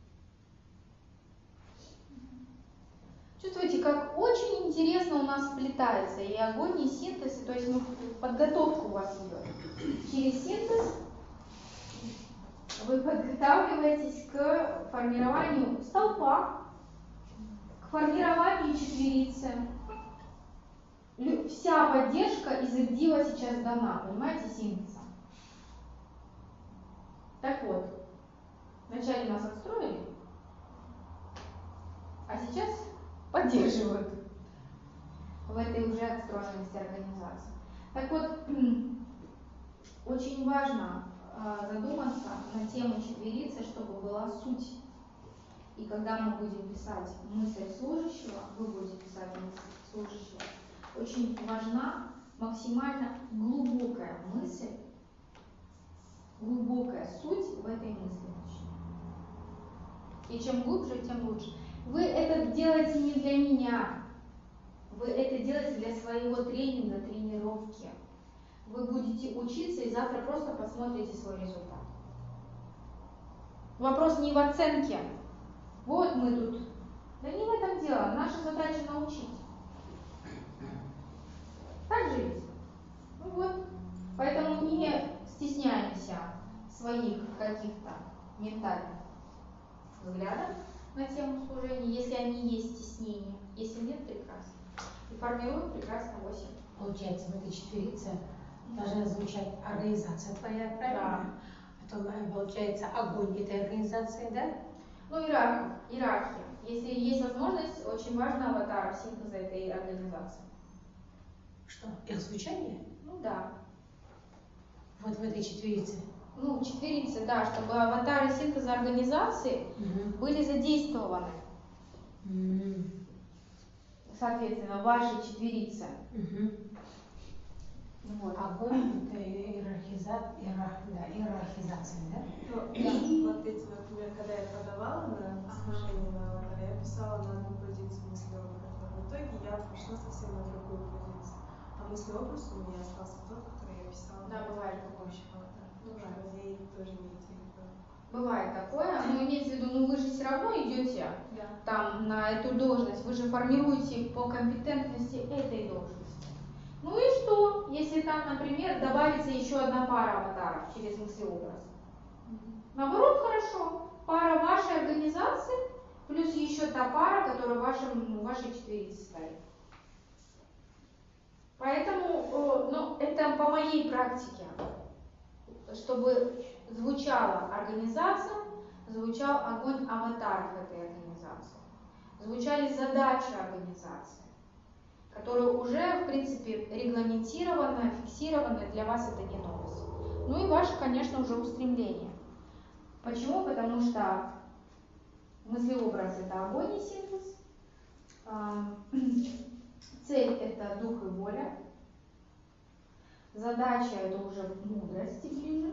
Чувствуете, как очень интересно у нас сплетается и огонь, и синтез, и, то есть ну, подготовка у вас идет. Через синтез вы подготавливаетесь к формированию столпа, к формированию четверицы. Вся поддержка из актива сейчас дана, понимаете, синтеза. Так вот, вначале нас отстроили, а сейчас поддерживают в этой уже отстроенности организации. Так вот, очень важно задуматься на тему четверицы, чтобы была суть. И когда мы будем писать мысль служащего, вы будете писать мысль служащего, очень важна максимально глубокая мысль, глубокая суть в этой мысли. И чем глубже, тем лучше. Вы это делаете не для меня, вы это делаете для своего тренинга, тренировки. Вы будете учиться и завтра просто посмотрите свой результат. Вопрос не в оценке. Вот мы тут. Да не в этом дело. Наша задача научить. Так же ведь? Ну вот. Поэтому не стесняемся своих каких-то ментальных взглядов. на тему служения, если они есть стеснения. Если нет, прекрасно. И формируют прекрасно восемь. Получается, в этой четверице должна звучать организация твоя, правильно? Потом э, получается огонь этой организации, да? Ну, иерархия. иерархия. Если есть возможность, очень важно аватар синтеза этой организации. Что? Их звучание? Ну да. Вот в этой четверице. Ну, в четверице, да, чтобы аватары синтеза организации Угу. были задействованы. М. Соответственно, в вашей четверице. Мгм. Вот. Огонь это иерархиза... иерарх... да, иерархизация, да? Ну, да, вот эти, например, когда я подавала на служение на аватара, я писала на одну позицию мыслеобраз, а в итоге я пошла совсем на другую позицию. А мыслеобраз у меня остался тот, который я писала Да, на бывает такое. общем аватаре. Ну, Бывает. ей тоже имеется в виду. Бывает такое, но имеется в виду, ну вы же все равно идете Да. там на эту должность, вы же формируете по компетентности этой должности. Ну и что, если там, например, добавится еще одна пара аватаров через мыслеобраз? Наоборот, хорошо. Пара вашей организации плюс еще та пара, которая в вашем, в вашей четверице стоит. Поэтому, э, ну, это по моей практике, чтобы звучала организация, звучал огонь аватаров этой организации, звучали задачи организации, которые уже, в принципе, регламентированы, фиксированы, для вас это не новость. Ну и ваше, конечно, уже устремление. Почему? Потому что мыслеобраз – это огонь и синтез, цель – это дух и воля, задача – это уже мудрость и ближе,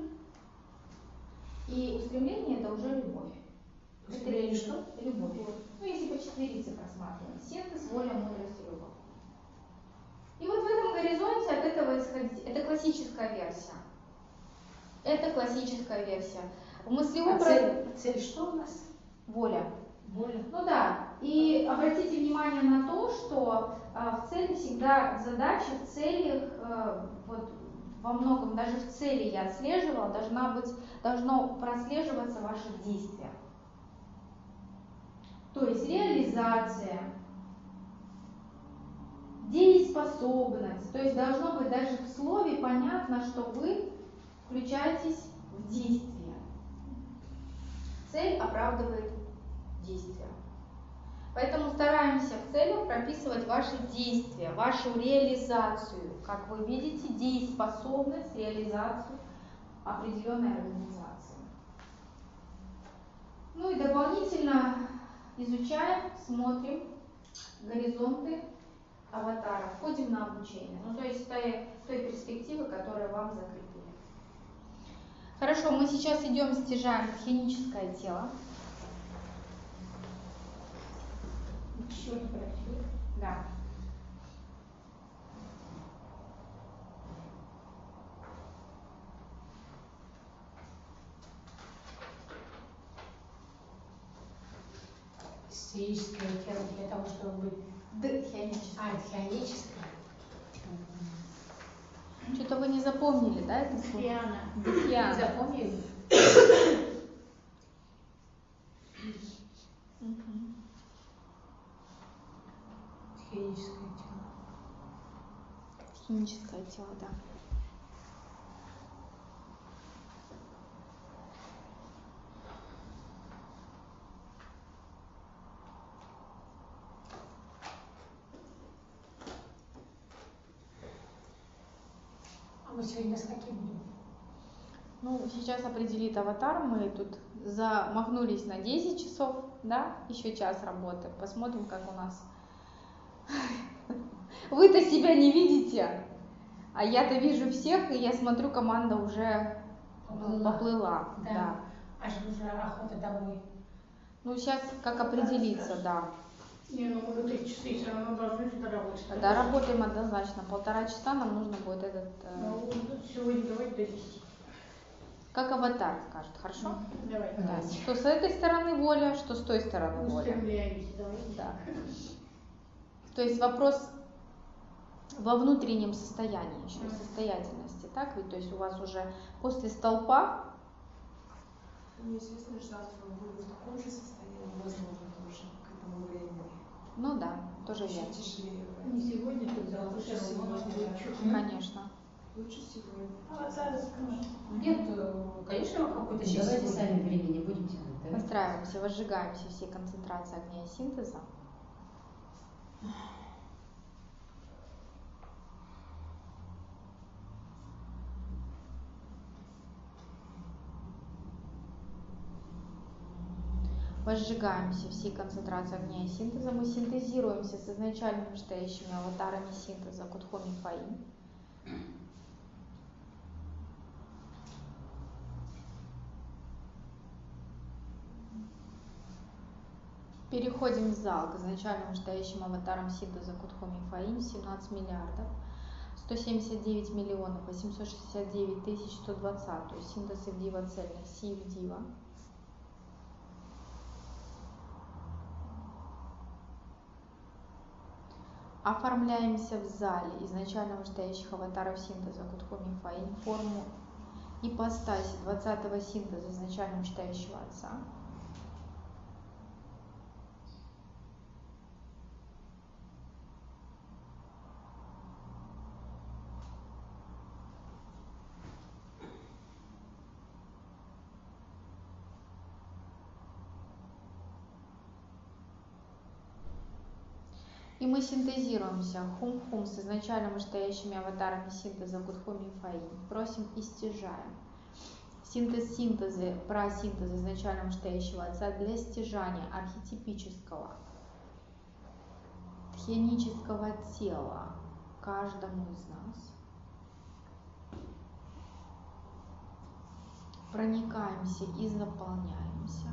и устремление – это уже любовь. Устремление что? Любовь. Ну, если по четверице просматриваем. Синтез, воля, мудрость и любовь. И вот в этом горизонте от этого исходить. Это классическая версия. Это классическая версия. В мыслеобраз... А цель, цель что у нас? Воля. Воля. Ну да. И обратите внимание на то, что э, в цели всегда, в задаче, в целях, э, вот во многом, даже в цели я отслеживала, должна быть, должно прослеживаться ваше действие. То есть реализация, дееспособность. То есть должно быть даже в слове понятно, что вы включаетесь в действие. Цель оправдывает действие. Поэтому стараемся в целях прописывать ваши действия, вашу реализацию. Как вы видите, дееспособность, реализацию определенной организации. Ну и дополнительно изучаем, смотрим горизонты аватара, входим на обучение. Ну то есть той, той перспективы, которую вам закрепили. Хорошо, мы сейчас идем, стяжаем схемическое тело. Еще не прочли. Да. Сферическое тело для того, чтобы быть... Дхионическое. А, дхионическое. Что-то вы не запомнили, да, это слово? Диана. Дхьяна. Запомнили? Мгм. Сферическое тело. Химическое тело, да. А мы сегодня с каким будем? Ну, сейчас определит аватар, мы тут замахнулись на десять часов, да, еще час работы. Посмотрим, как у нас. Вы-то себя не видите, а я-то вижу всех, и я смотрю, команда уже ну, поплыла. Да. Да. А же уже охота домой. Ну, сейчас как определиться, да. Не, ну мы в эти часы все равно должны сюда работать. Да, работаем однозначно. Полтора часа нам нужно будет этот... э, Ну, сегодня давайте до десяти. Как аватар скажет, хорошо? Давай. Да. Что с этой стороны воля, что с той стороны воля. Устремляемся, давайте. Да. То есть вопрос во внутреннем состоянии еще, состоятельности, так ведь? То есть у вас уже после столпа. Неизвестно, что завтра мы будем в таком же состоянии, возможно. уже к этому времени. Ну да, тоже Еще верно. тяжелее. Не сегодня, тогда Лучше все равно сегодня, будет да. чуть-чуть. Конечно. Лучше сегодня. Аватары скажут. Нет, э, конечно, какой-то сейчас Давайте сегодня. сами времени будем тянуть, да? Настраиваемся, возжигаемся всей концентрацией огня и синтеза. Возжигаемся всей концентрацией огня и синтеза. Мы синтезируемся с изначально настоящими аватарами синтеза Кутхоми Фаин. Переходим в зал к изначально настоящим аватарам синтеза Кутхоми Фаин. семнадцать миллиардов сто семьдесят девять миллионов восемьсот шестьдесят девять тысяч сто двадцать. Синтез Ивдива цельных Си Ивдива. Оформляемся в зале изначально настоящих аватаров синтеза Кутхоми Фаин, форму ипостаси двадцатого синтеза изначально настоящего Отца. И мы синтезируемся хум-хум с изначально настоящими аватарами синтеза Кутхоми Фаин. Просим и стяжаем. Синтез синтезы, прасинтез изначально настоящего Отца для стяжания архетипического, тхенического тела каждому из нас. Проникаемся и заполняемся.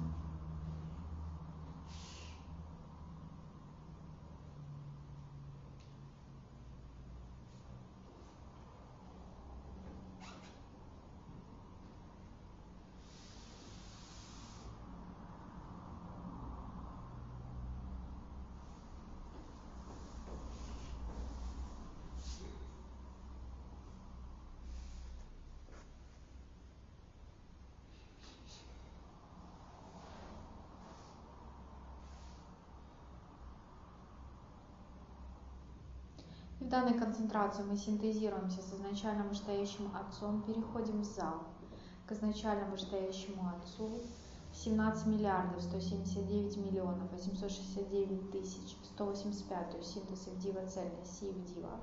И в данной концентрации мы синтезируемся с изначально настоящим Отцом, переходим в зал к изначально настоящему Отцу. семнадцать миллиардов сто семьдесят девять миллионов восемьсот шестьдесят девять тысяч сто восемьдесят пять. Синтез Ивдива цельный Си Ивдива.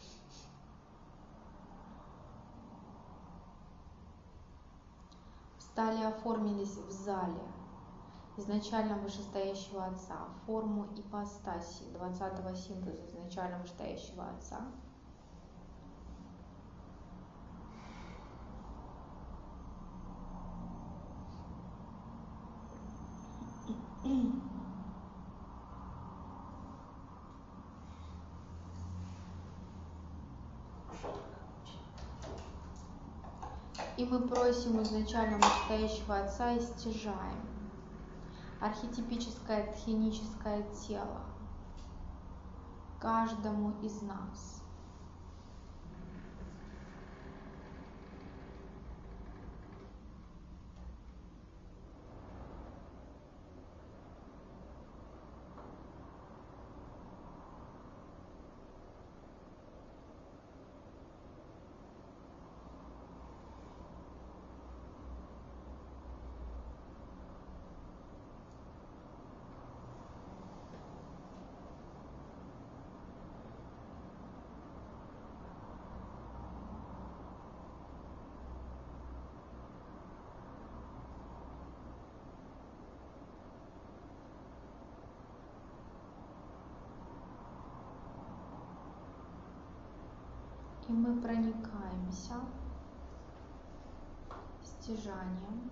Встали, оформились в зале изначально вышестоящего Отца, форму ипостаси двадцатого синтеза изначально вышестоящего Отца. И мы просим изначально настоящего Отца и стяжаем архетипическое тхеническое тело каждому из нас. И мы проникаемся стяжанием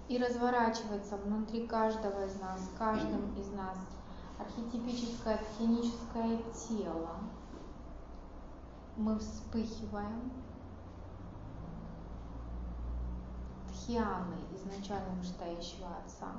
и разворачивается внутри каждого из нас, каждым из нас архетипическое тхеническое тело. Мы вспыхиваем тхьяны изначально вышестоящего Отца.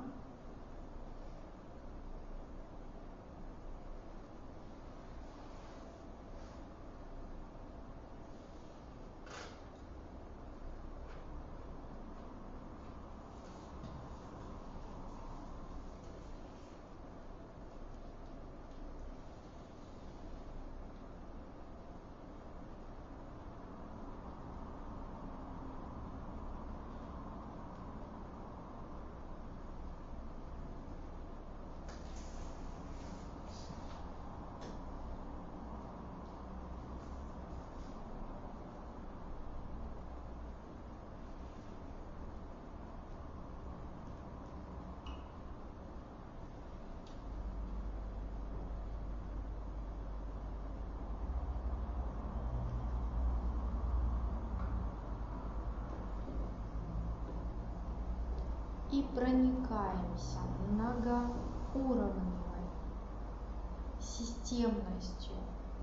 И проникаемся многоуровневой системностью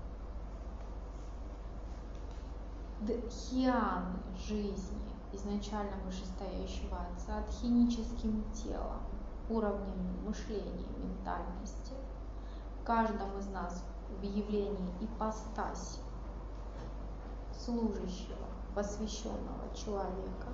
дхьяны жизни изначально вышестоящего Отца, тхиническим телом, уровнем мышления, ментальности, в каждом из нас в явлении ипостаси служащего, посвященного человека,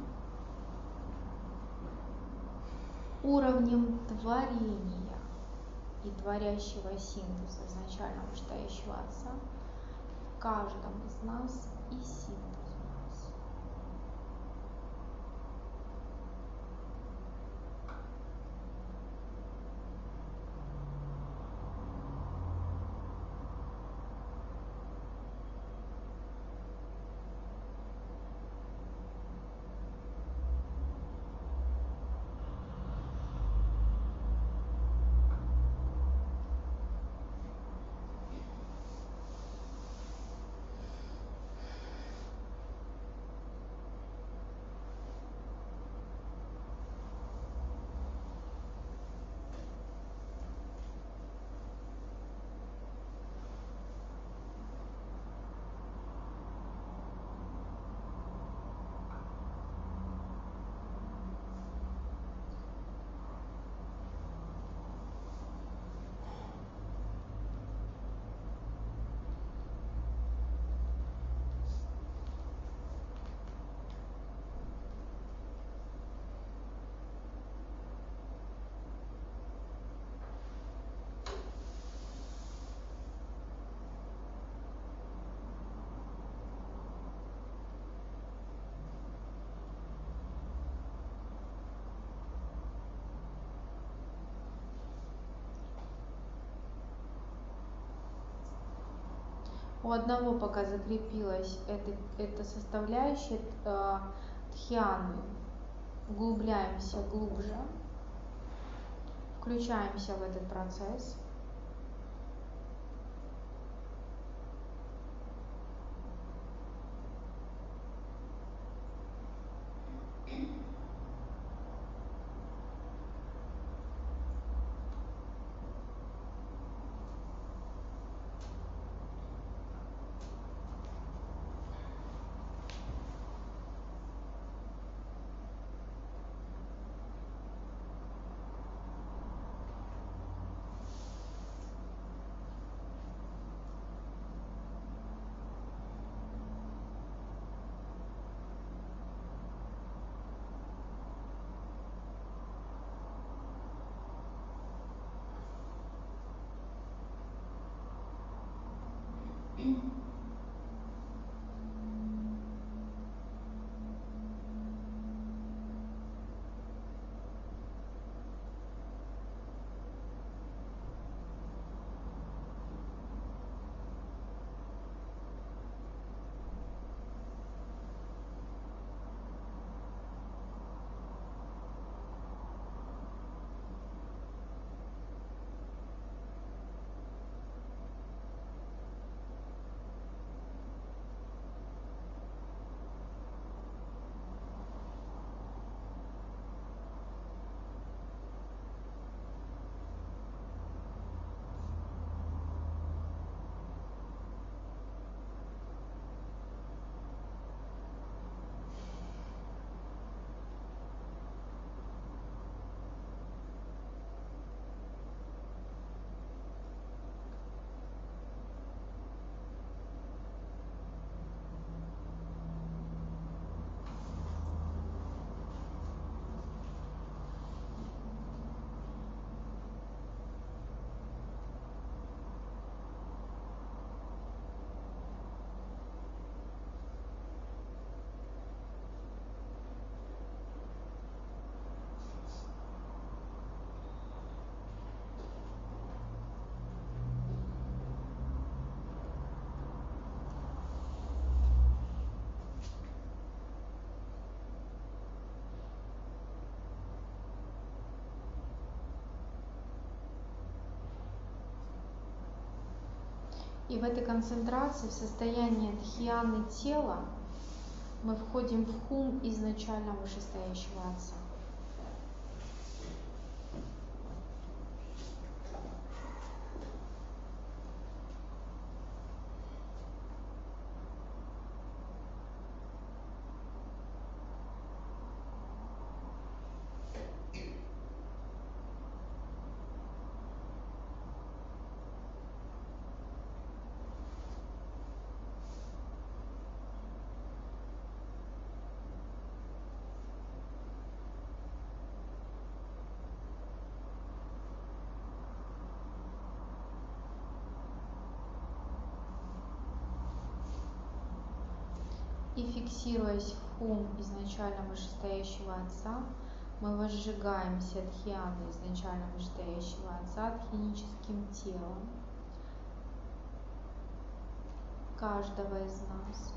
уровнем творения и творящего синтеза изначально вышестоящего Отца в каждом из нас и синтез у нас. У одного пока закрепилась эта, эта составляющая э, тхьяны. Углубляемся глубже, включаемся в этот процесс. И в этой концентрации, в состоянии дхьяны тела, мы входим в хум изначально вышестоящего Отца. И фиксируясь в хум изначально вышестоящего Отца, мы возжигаем все дхьяны изначально вышестоящего Отца дхьяническим телом каждого из нас.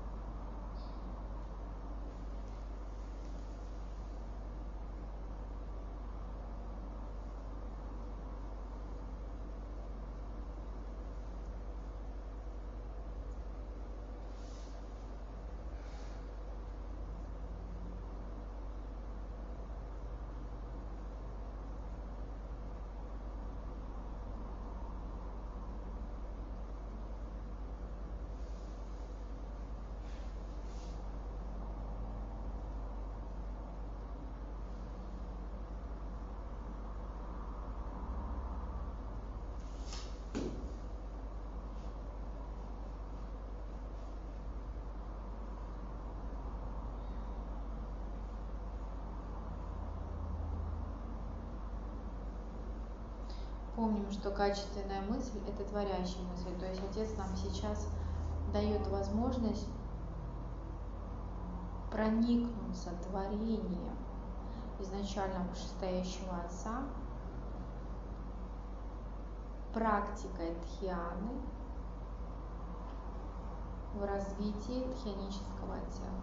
Помним, что качественная мысль – это творящая мысль. То есть Отец нам сейчас дает возможность проникнуться творением изначально вышестоящего Отца, практикой дхьяны в развитии дхьянического тела.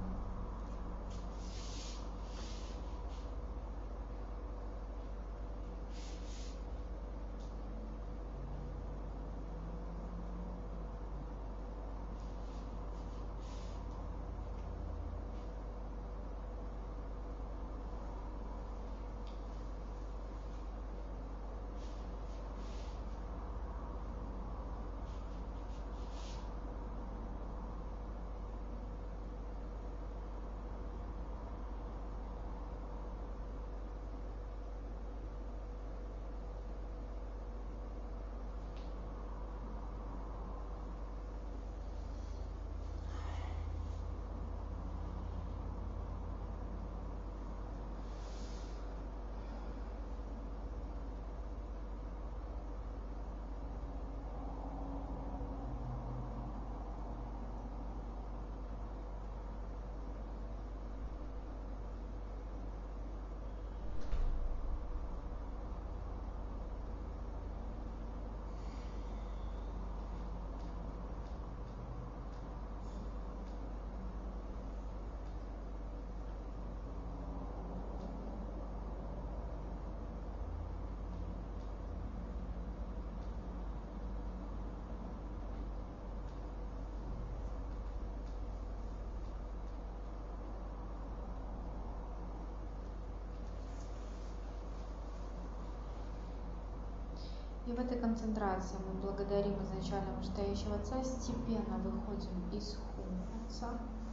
И в этой концентрации мы благодарим изначально вышестоящего Отца, степенно выходим из хума Отца,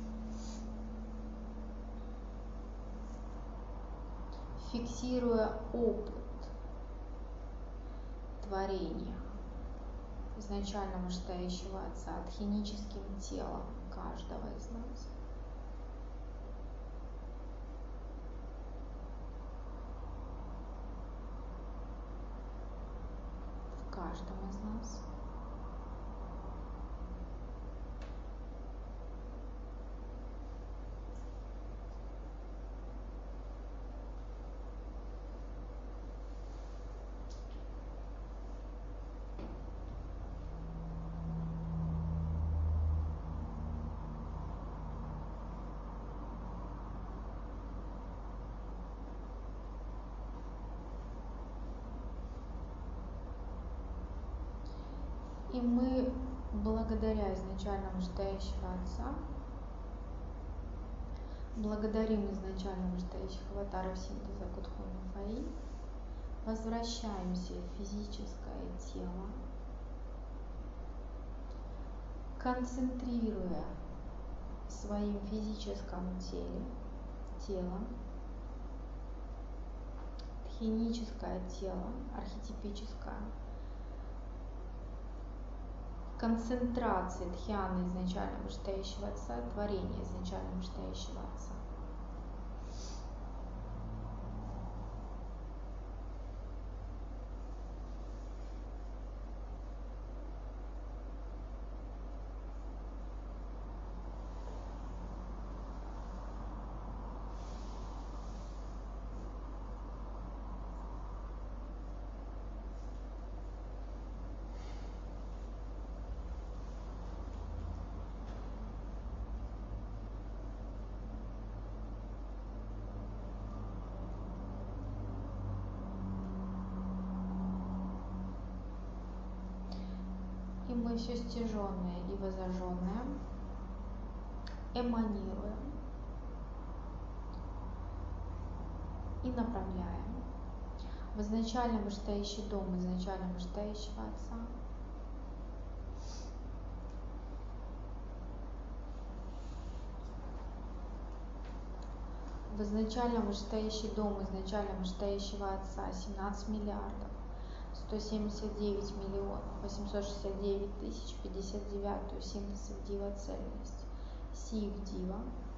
фиксируя опыт творения изначально вышестоящего Отца дхьяническим телом каждого из нас. В каждом из нас. И мы Благодаря изначально вышестоящего Отца, благодарим изначально вышестоящих аватаров синтеза Кудхоми Фаи, возвращаемся в физическое тело, концентрируя в своем физическом теле тело, тхиническое тело, архетипическое, концентрация дхьяны изначально вышестоящего Отца, творение изначально вышестоящего Отца. И мы все стяженное и возожженное эманируем и направляем в изначально вышестоящий дом изначально вышестоящего Отца, в изначально вышестоящий дом изначально вышестоящего Отца семнадцать миллиардов сто семьдесят девять миллионов восемьсот шестьдесят девять тысяч пятьдесят девятую синтез Дива цельность Сив Дива,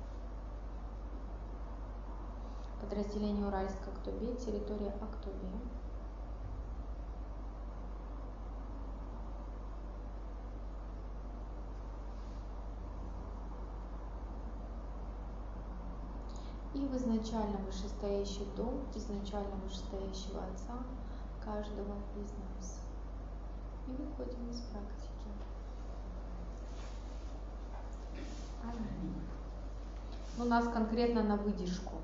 подразделение Уральск Актобе, территория Актобе. И в изначально вышестоящий дом изначально вышестоящего Отца каждого из нас. И выходим из практики. У нас конкретно на выдержку.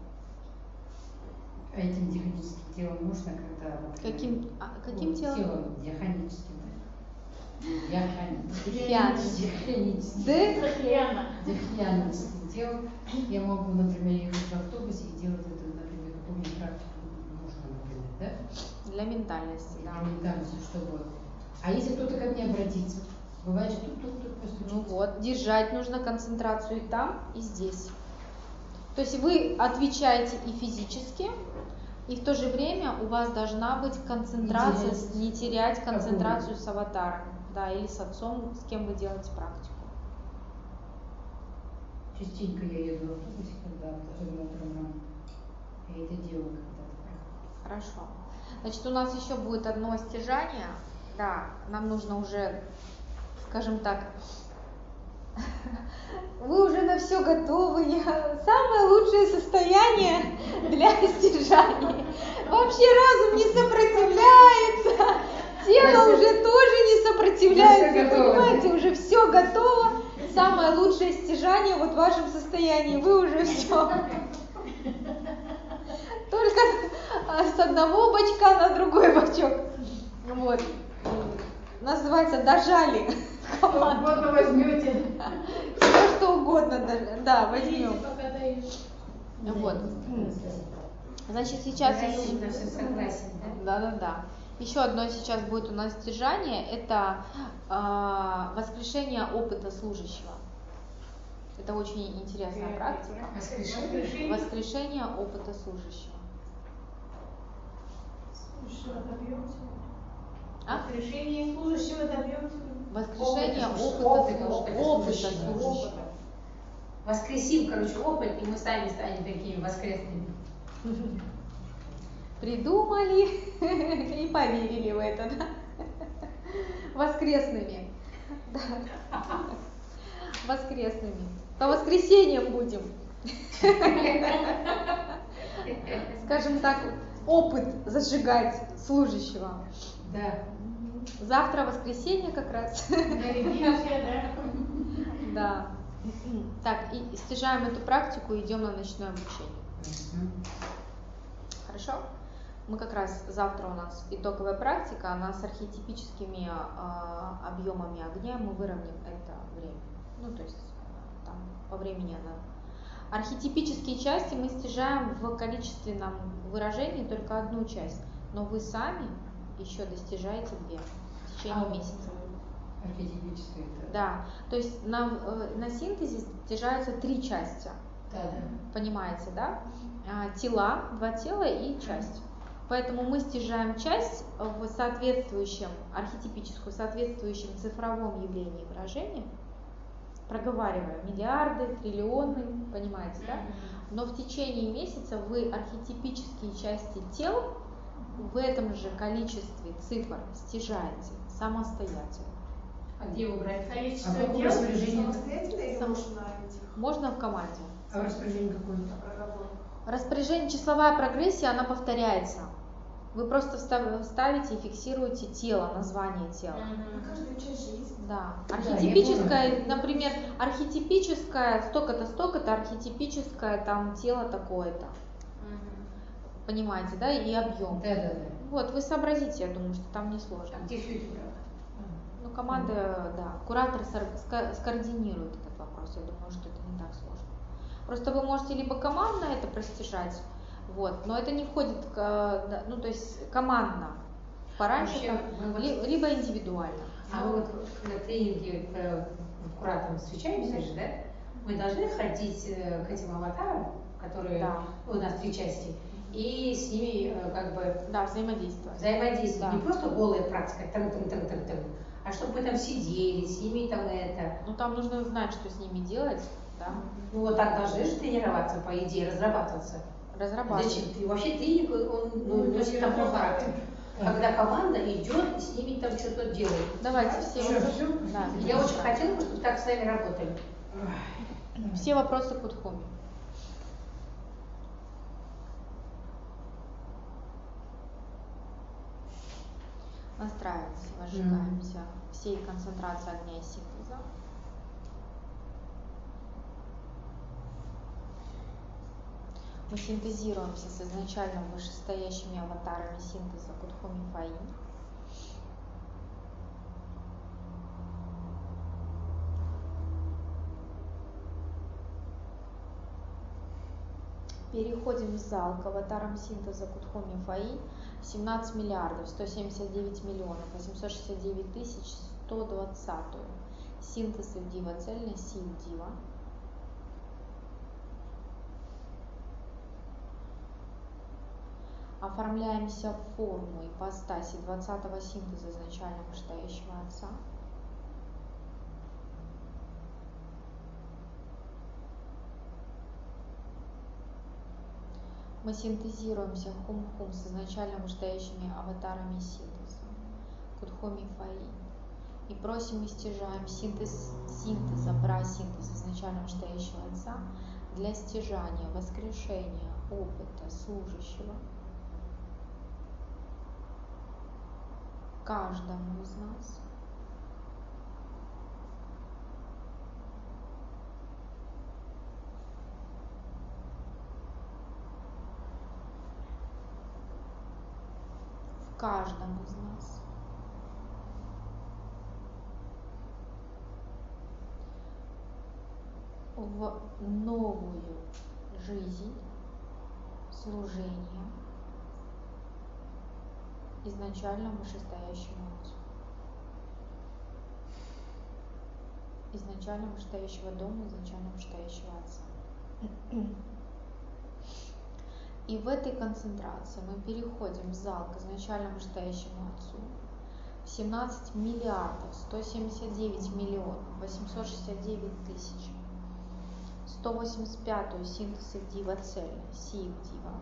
А этим диахоническим телом можно, когда... Вот, Каким, а, каким вот, телом? Телом диахоническим. Диахоническим. Диахоническим. Диахоническим телом. Я могу, например, ехать в автобусе и делать это, например, какую практику нужно, например, да? Для ментальности, да. Для ментальности, чтобы... А если кто-то ко мне обратится? Бывает, что тут-тут-тут постучится. Ну вот, держать нужно концентрацию и там, и здесь. То есть вы отвечаете и физически, и в то же время у вас должна быть концентрация, не терять, не терять концентрацию с аватаром, да, или с отцом, с кем вы делаете практику. Частенько я еду в автобусе, когда особенно утром рано. Я это делаю когда-то. Хорошо. Значит, у нас еще будет одно стяжание. Да, нам нужно уже, скажем так, вы уже на все готовы. Самое лучшее состояние для стяжания. Вообще разум не сопротивляется, тело уже тоже не сопротивляется, понимаете, уже все готово. Самое лучшее стяжание вот в вашем состоянии. Вы уже все. Только с одного бочка на другой бочок. Вот. Называется дожали. Угодно возьмете. Все что угодно даже. Да, возьмем. Вот. Значит, сейчас Я все согласен, да? Да, да, да. Еще одно сейчас будет у нас стяжание. Это э, воскрешение опыта служащего. Это очень интересная практика. Воскрешение. Воскрешение опыта служащего. Служащего добьемся. А? Воскрешение служащего добьемся. Воскрешение опыта, опыта, опыта, опыта опыта служащего. служащего. Воскресим, короче, опыт, и мы сами станем такими воскресными. Придумали и поверили в это, да? Воскресными. Да. Воскресными. По воскресеньям будем. Скажем так, опыт зажигать служащего. Да. Завтра воскресенье как раз. Нарядимся, да? Да. Так, и стяжаем эту практику и идем на ночное обучение. Хорошо? Мы как раз завтра у нас итоговая практика, она с архетипическими э, объемами огня, мы выровняем это время. Ну, то есть э, там по времени она. Архетипические части мы стяжаем в количественном выражении только одну часть, но вы сами еще достижаете две в течение А, месяца. Архетипическое это. Да, то есть на, э, на синтезе стяжаются три части. Да, да. Понимаете, да? А, тела, два тела и часть. Поэтому мы стяжаем часть в соответствующем, архетипическую, соответствующем цифровом явлении выражения, проговаривая миллиарды, триллионы, понимаете, да? Но в течение месяца вы архетипические части тел в этом же количестве цифр стяжаете самостоятельно. А где его брать? Количество А какое дел. распоряжение? Самостоятельно или Сам- можно на этих Можно в команде. А распоряжение какое? проработок? Распоряжение, числовая прогрессия, она повторяется. Вы просто встав- ставите и фиксируете тело, название тела. На каждую часть же есть. Да. я Архетипическое, помню. например, архетипическое столько-то, столько-то, архетипическое там тело такое-то. Понимаете, да? И объем. Да, да, да. Вот, вы сообразите, я думаю, что там не сложно. А где все это брать? Ну, команда, да, куратор сор- ска- скоординирует этот вопрос. Я думаю, что это не так сложно. Просто вы можете либо командно это простяжать, вот, но это не входит, к, да, ну, то есть командно, пораньше, Вообще, там, мы вот- ли- либо индивидуально. А мы вот на тренинге э, куратором встречаемся же, да? Мы должны ходить э, к этим аватарам, которые Да. у нас три части, и с ними э, как бы Да, взаимодействие. взаимодействовать. Да. Не просто голая практика, тан-тан-тан-тан-тан, а чтобы мы там сидели, с ними там это. Ну, там нужно знать, что с ними делать, да, Ну вот так должны же тренироваться, по идее, разрабатываться. разрабатывать. Зачем? И вообще тренинг, он ну, носит такой характер. Когда команда идет и с ними там что-то делает. Давайте все, Всё, всё? да, Я очень хотела бы, чтобы так с нами работали. все вопросы к Удхуме. Настраиваемся, возжигаемся всей концентрацией огня и синтеза. Мы синтезируемся с изначально вышестоящими аватарами синтеза Кудхуми Фаи. Переходим в зал к аватарам синтеза Кудхуми Фаи. семнадцать миллиардов сто семьдесят девять миллионов восемьсот шестьдесят девять тысяч сто двадцать. Синтез Ивдива цельный, Си Ивдива. Оформляемся в форму ипостаси двадцатого синтеза изначально вышестоящего Отца. Мы синтезируемся хум-хум с изначально вышестоящими аватарами синтеза, Кудхуми Фаи. И просим и стяжаем синтез синтеза, прасинтез изначально вышестоящего Отца для стяжания, воскрешения опыта служащего каждому из нас. В каждом из нас. В новую жизнь служения изначально вышестоящему Отцу. Изначально вышестоящего дома, изначально вышестоящего Отца. И в этой концентрации мы переходим в зал к изначально вышестоящему Отцу. семнадцать миллиардов сто семьдесят девять миллионов восемьсот шестьдесят девять тысяч сто восемьдесят пятую синтез Ивдива цельный, Си Ивдива.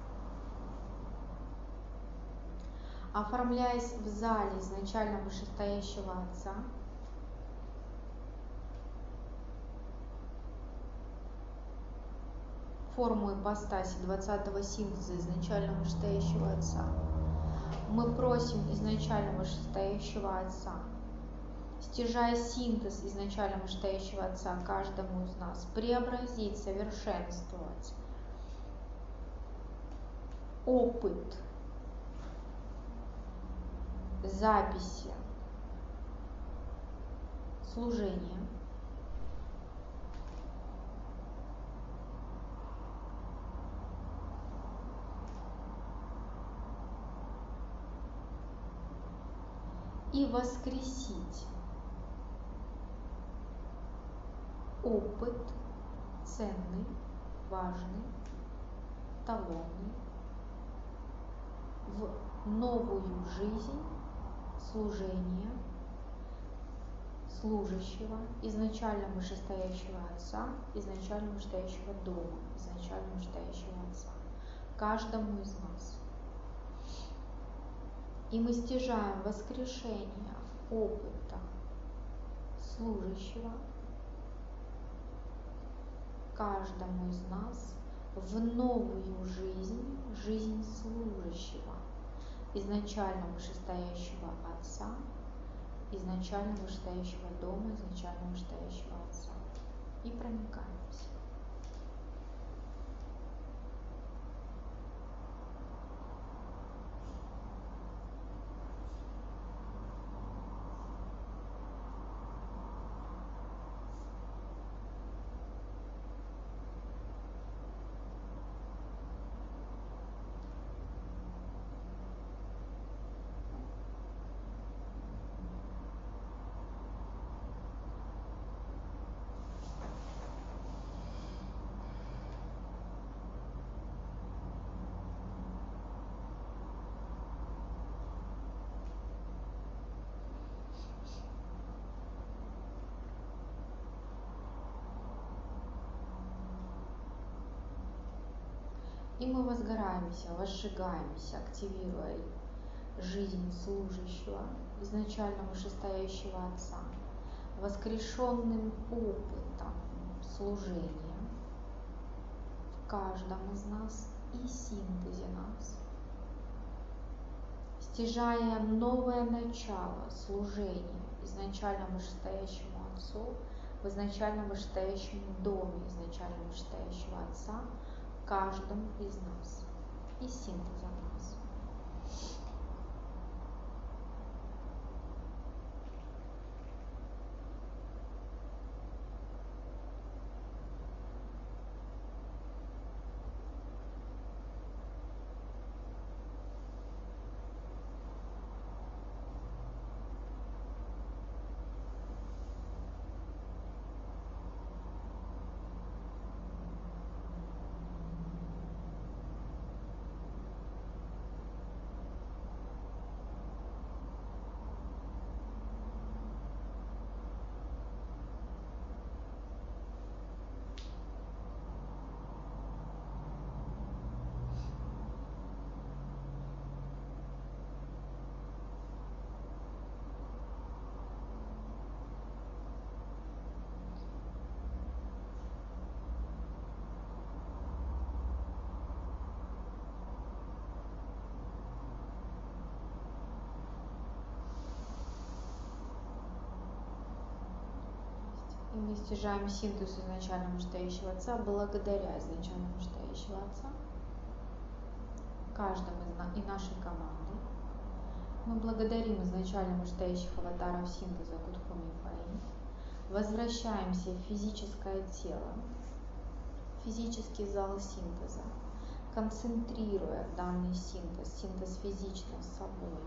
Оформляясь в зале изначально вышестоящего Отца, форму ипостаси двадцатого синтеза изначально вышестоящего Отца, мы просим изначально вышестоящего Отца, стяжая синтез изначально вышестоящего Отца каждому из нас, преобразить, совершенствовать опыт записи служения, и воскресить опыт ценный, важный, талонный в новую жизнь служения служащего, изначально вышестоящего Отца, изначально вышестоящего Дома, изначально вышестоящего Отца, каждому из нас. И мы стяжаем воскрешение опыта служащего каждому из нас в новую жизнь, жизнь служащего, изначально вышестоящего Отца, изначально вышестоящего Дома, изначально вышестоящего Отца. И проникаемся. И мы возгораемся, возжигаемся, активируя жизнь служащего, изначально вышестоящего Отца, воскрешенным опытом служения в каждом из нас и синтезе нас, стяжая новое начало служения изначально вышестоящему Отцу, в изначально вышестоящем Доме изначально вышестоящего Отца, каждому из нас и синтеза нас. И мы стяжаем синтез изначально вышестоящего Отца благодаря изначально вышестоящего Отца, каждому из нас и нашей команды. Мы благодарим изначально вышестоящих аватаров синтеза Кудхуми Фаи, возвращаемся в физическое тело, физический зал синтеза, концентрируя данный синтез, синтез физично с собой.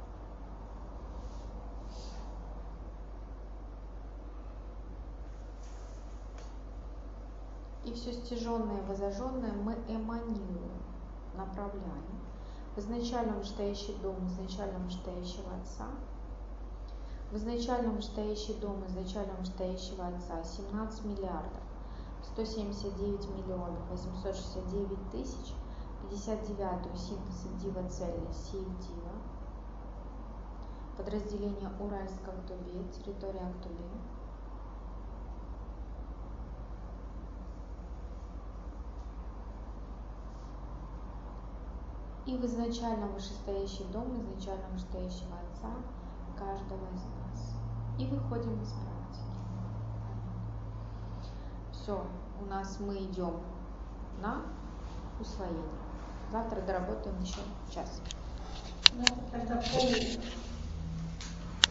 И все стяженное и возожженное мы эманируем, направляем в изначально вышестоящий дом изначально вышестоящего Отца, в изначально вышестоящий дом изначально вышестоящего Отца семнадцать миллиардов сто семьдесят девять миллионов восемьсот шестьдесят девять тысяч пятьдесят девятую синтеза Дива Цели Сив Дива, подразделение Уральск Актубе, территория Актубе. И в изначально вышестоящий дом, изначально вышестоящего Отца каждого из нас. И выходим из практики. Все, у нас мы идем на усвоение. Завтра доработаем еще час. Ну, тогда пол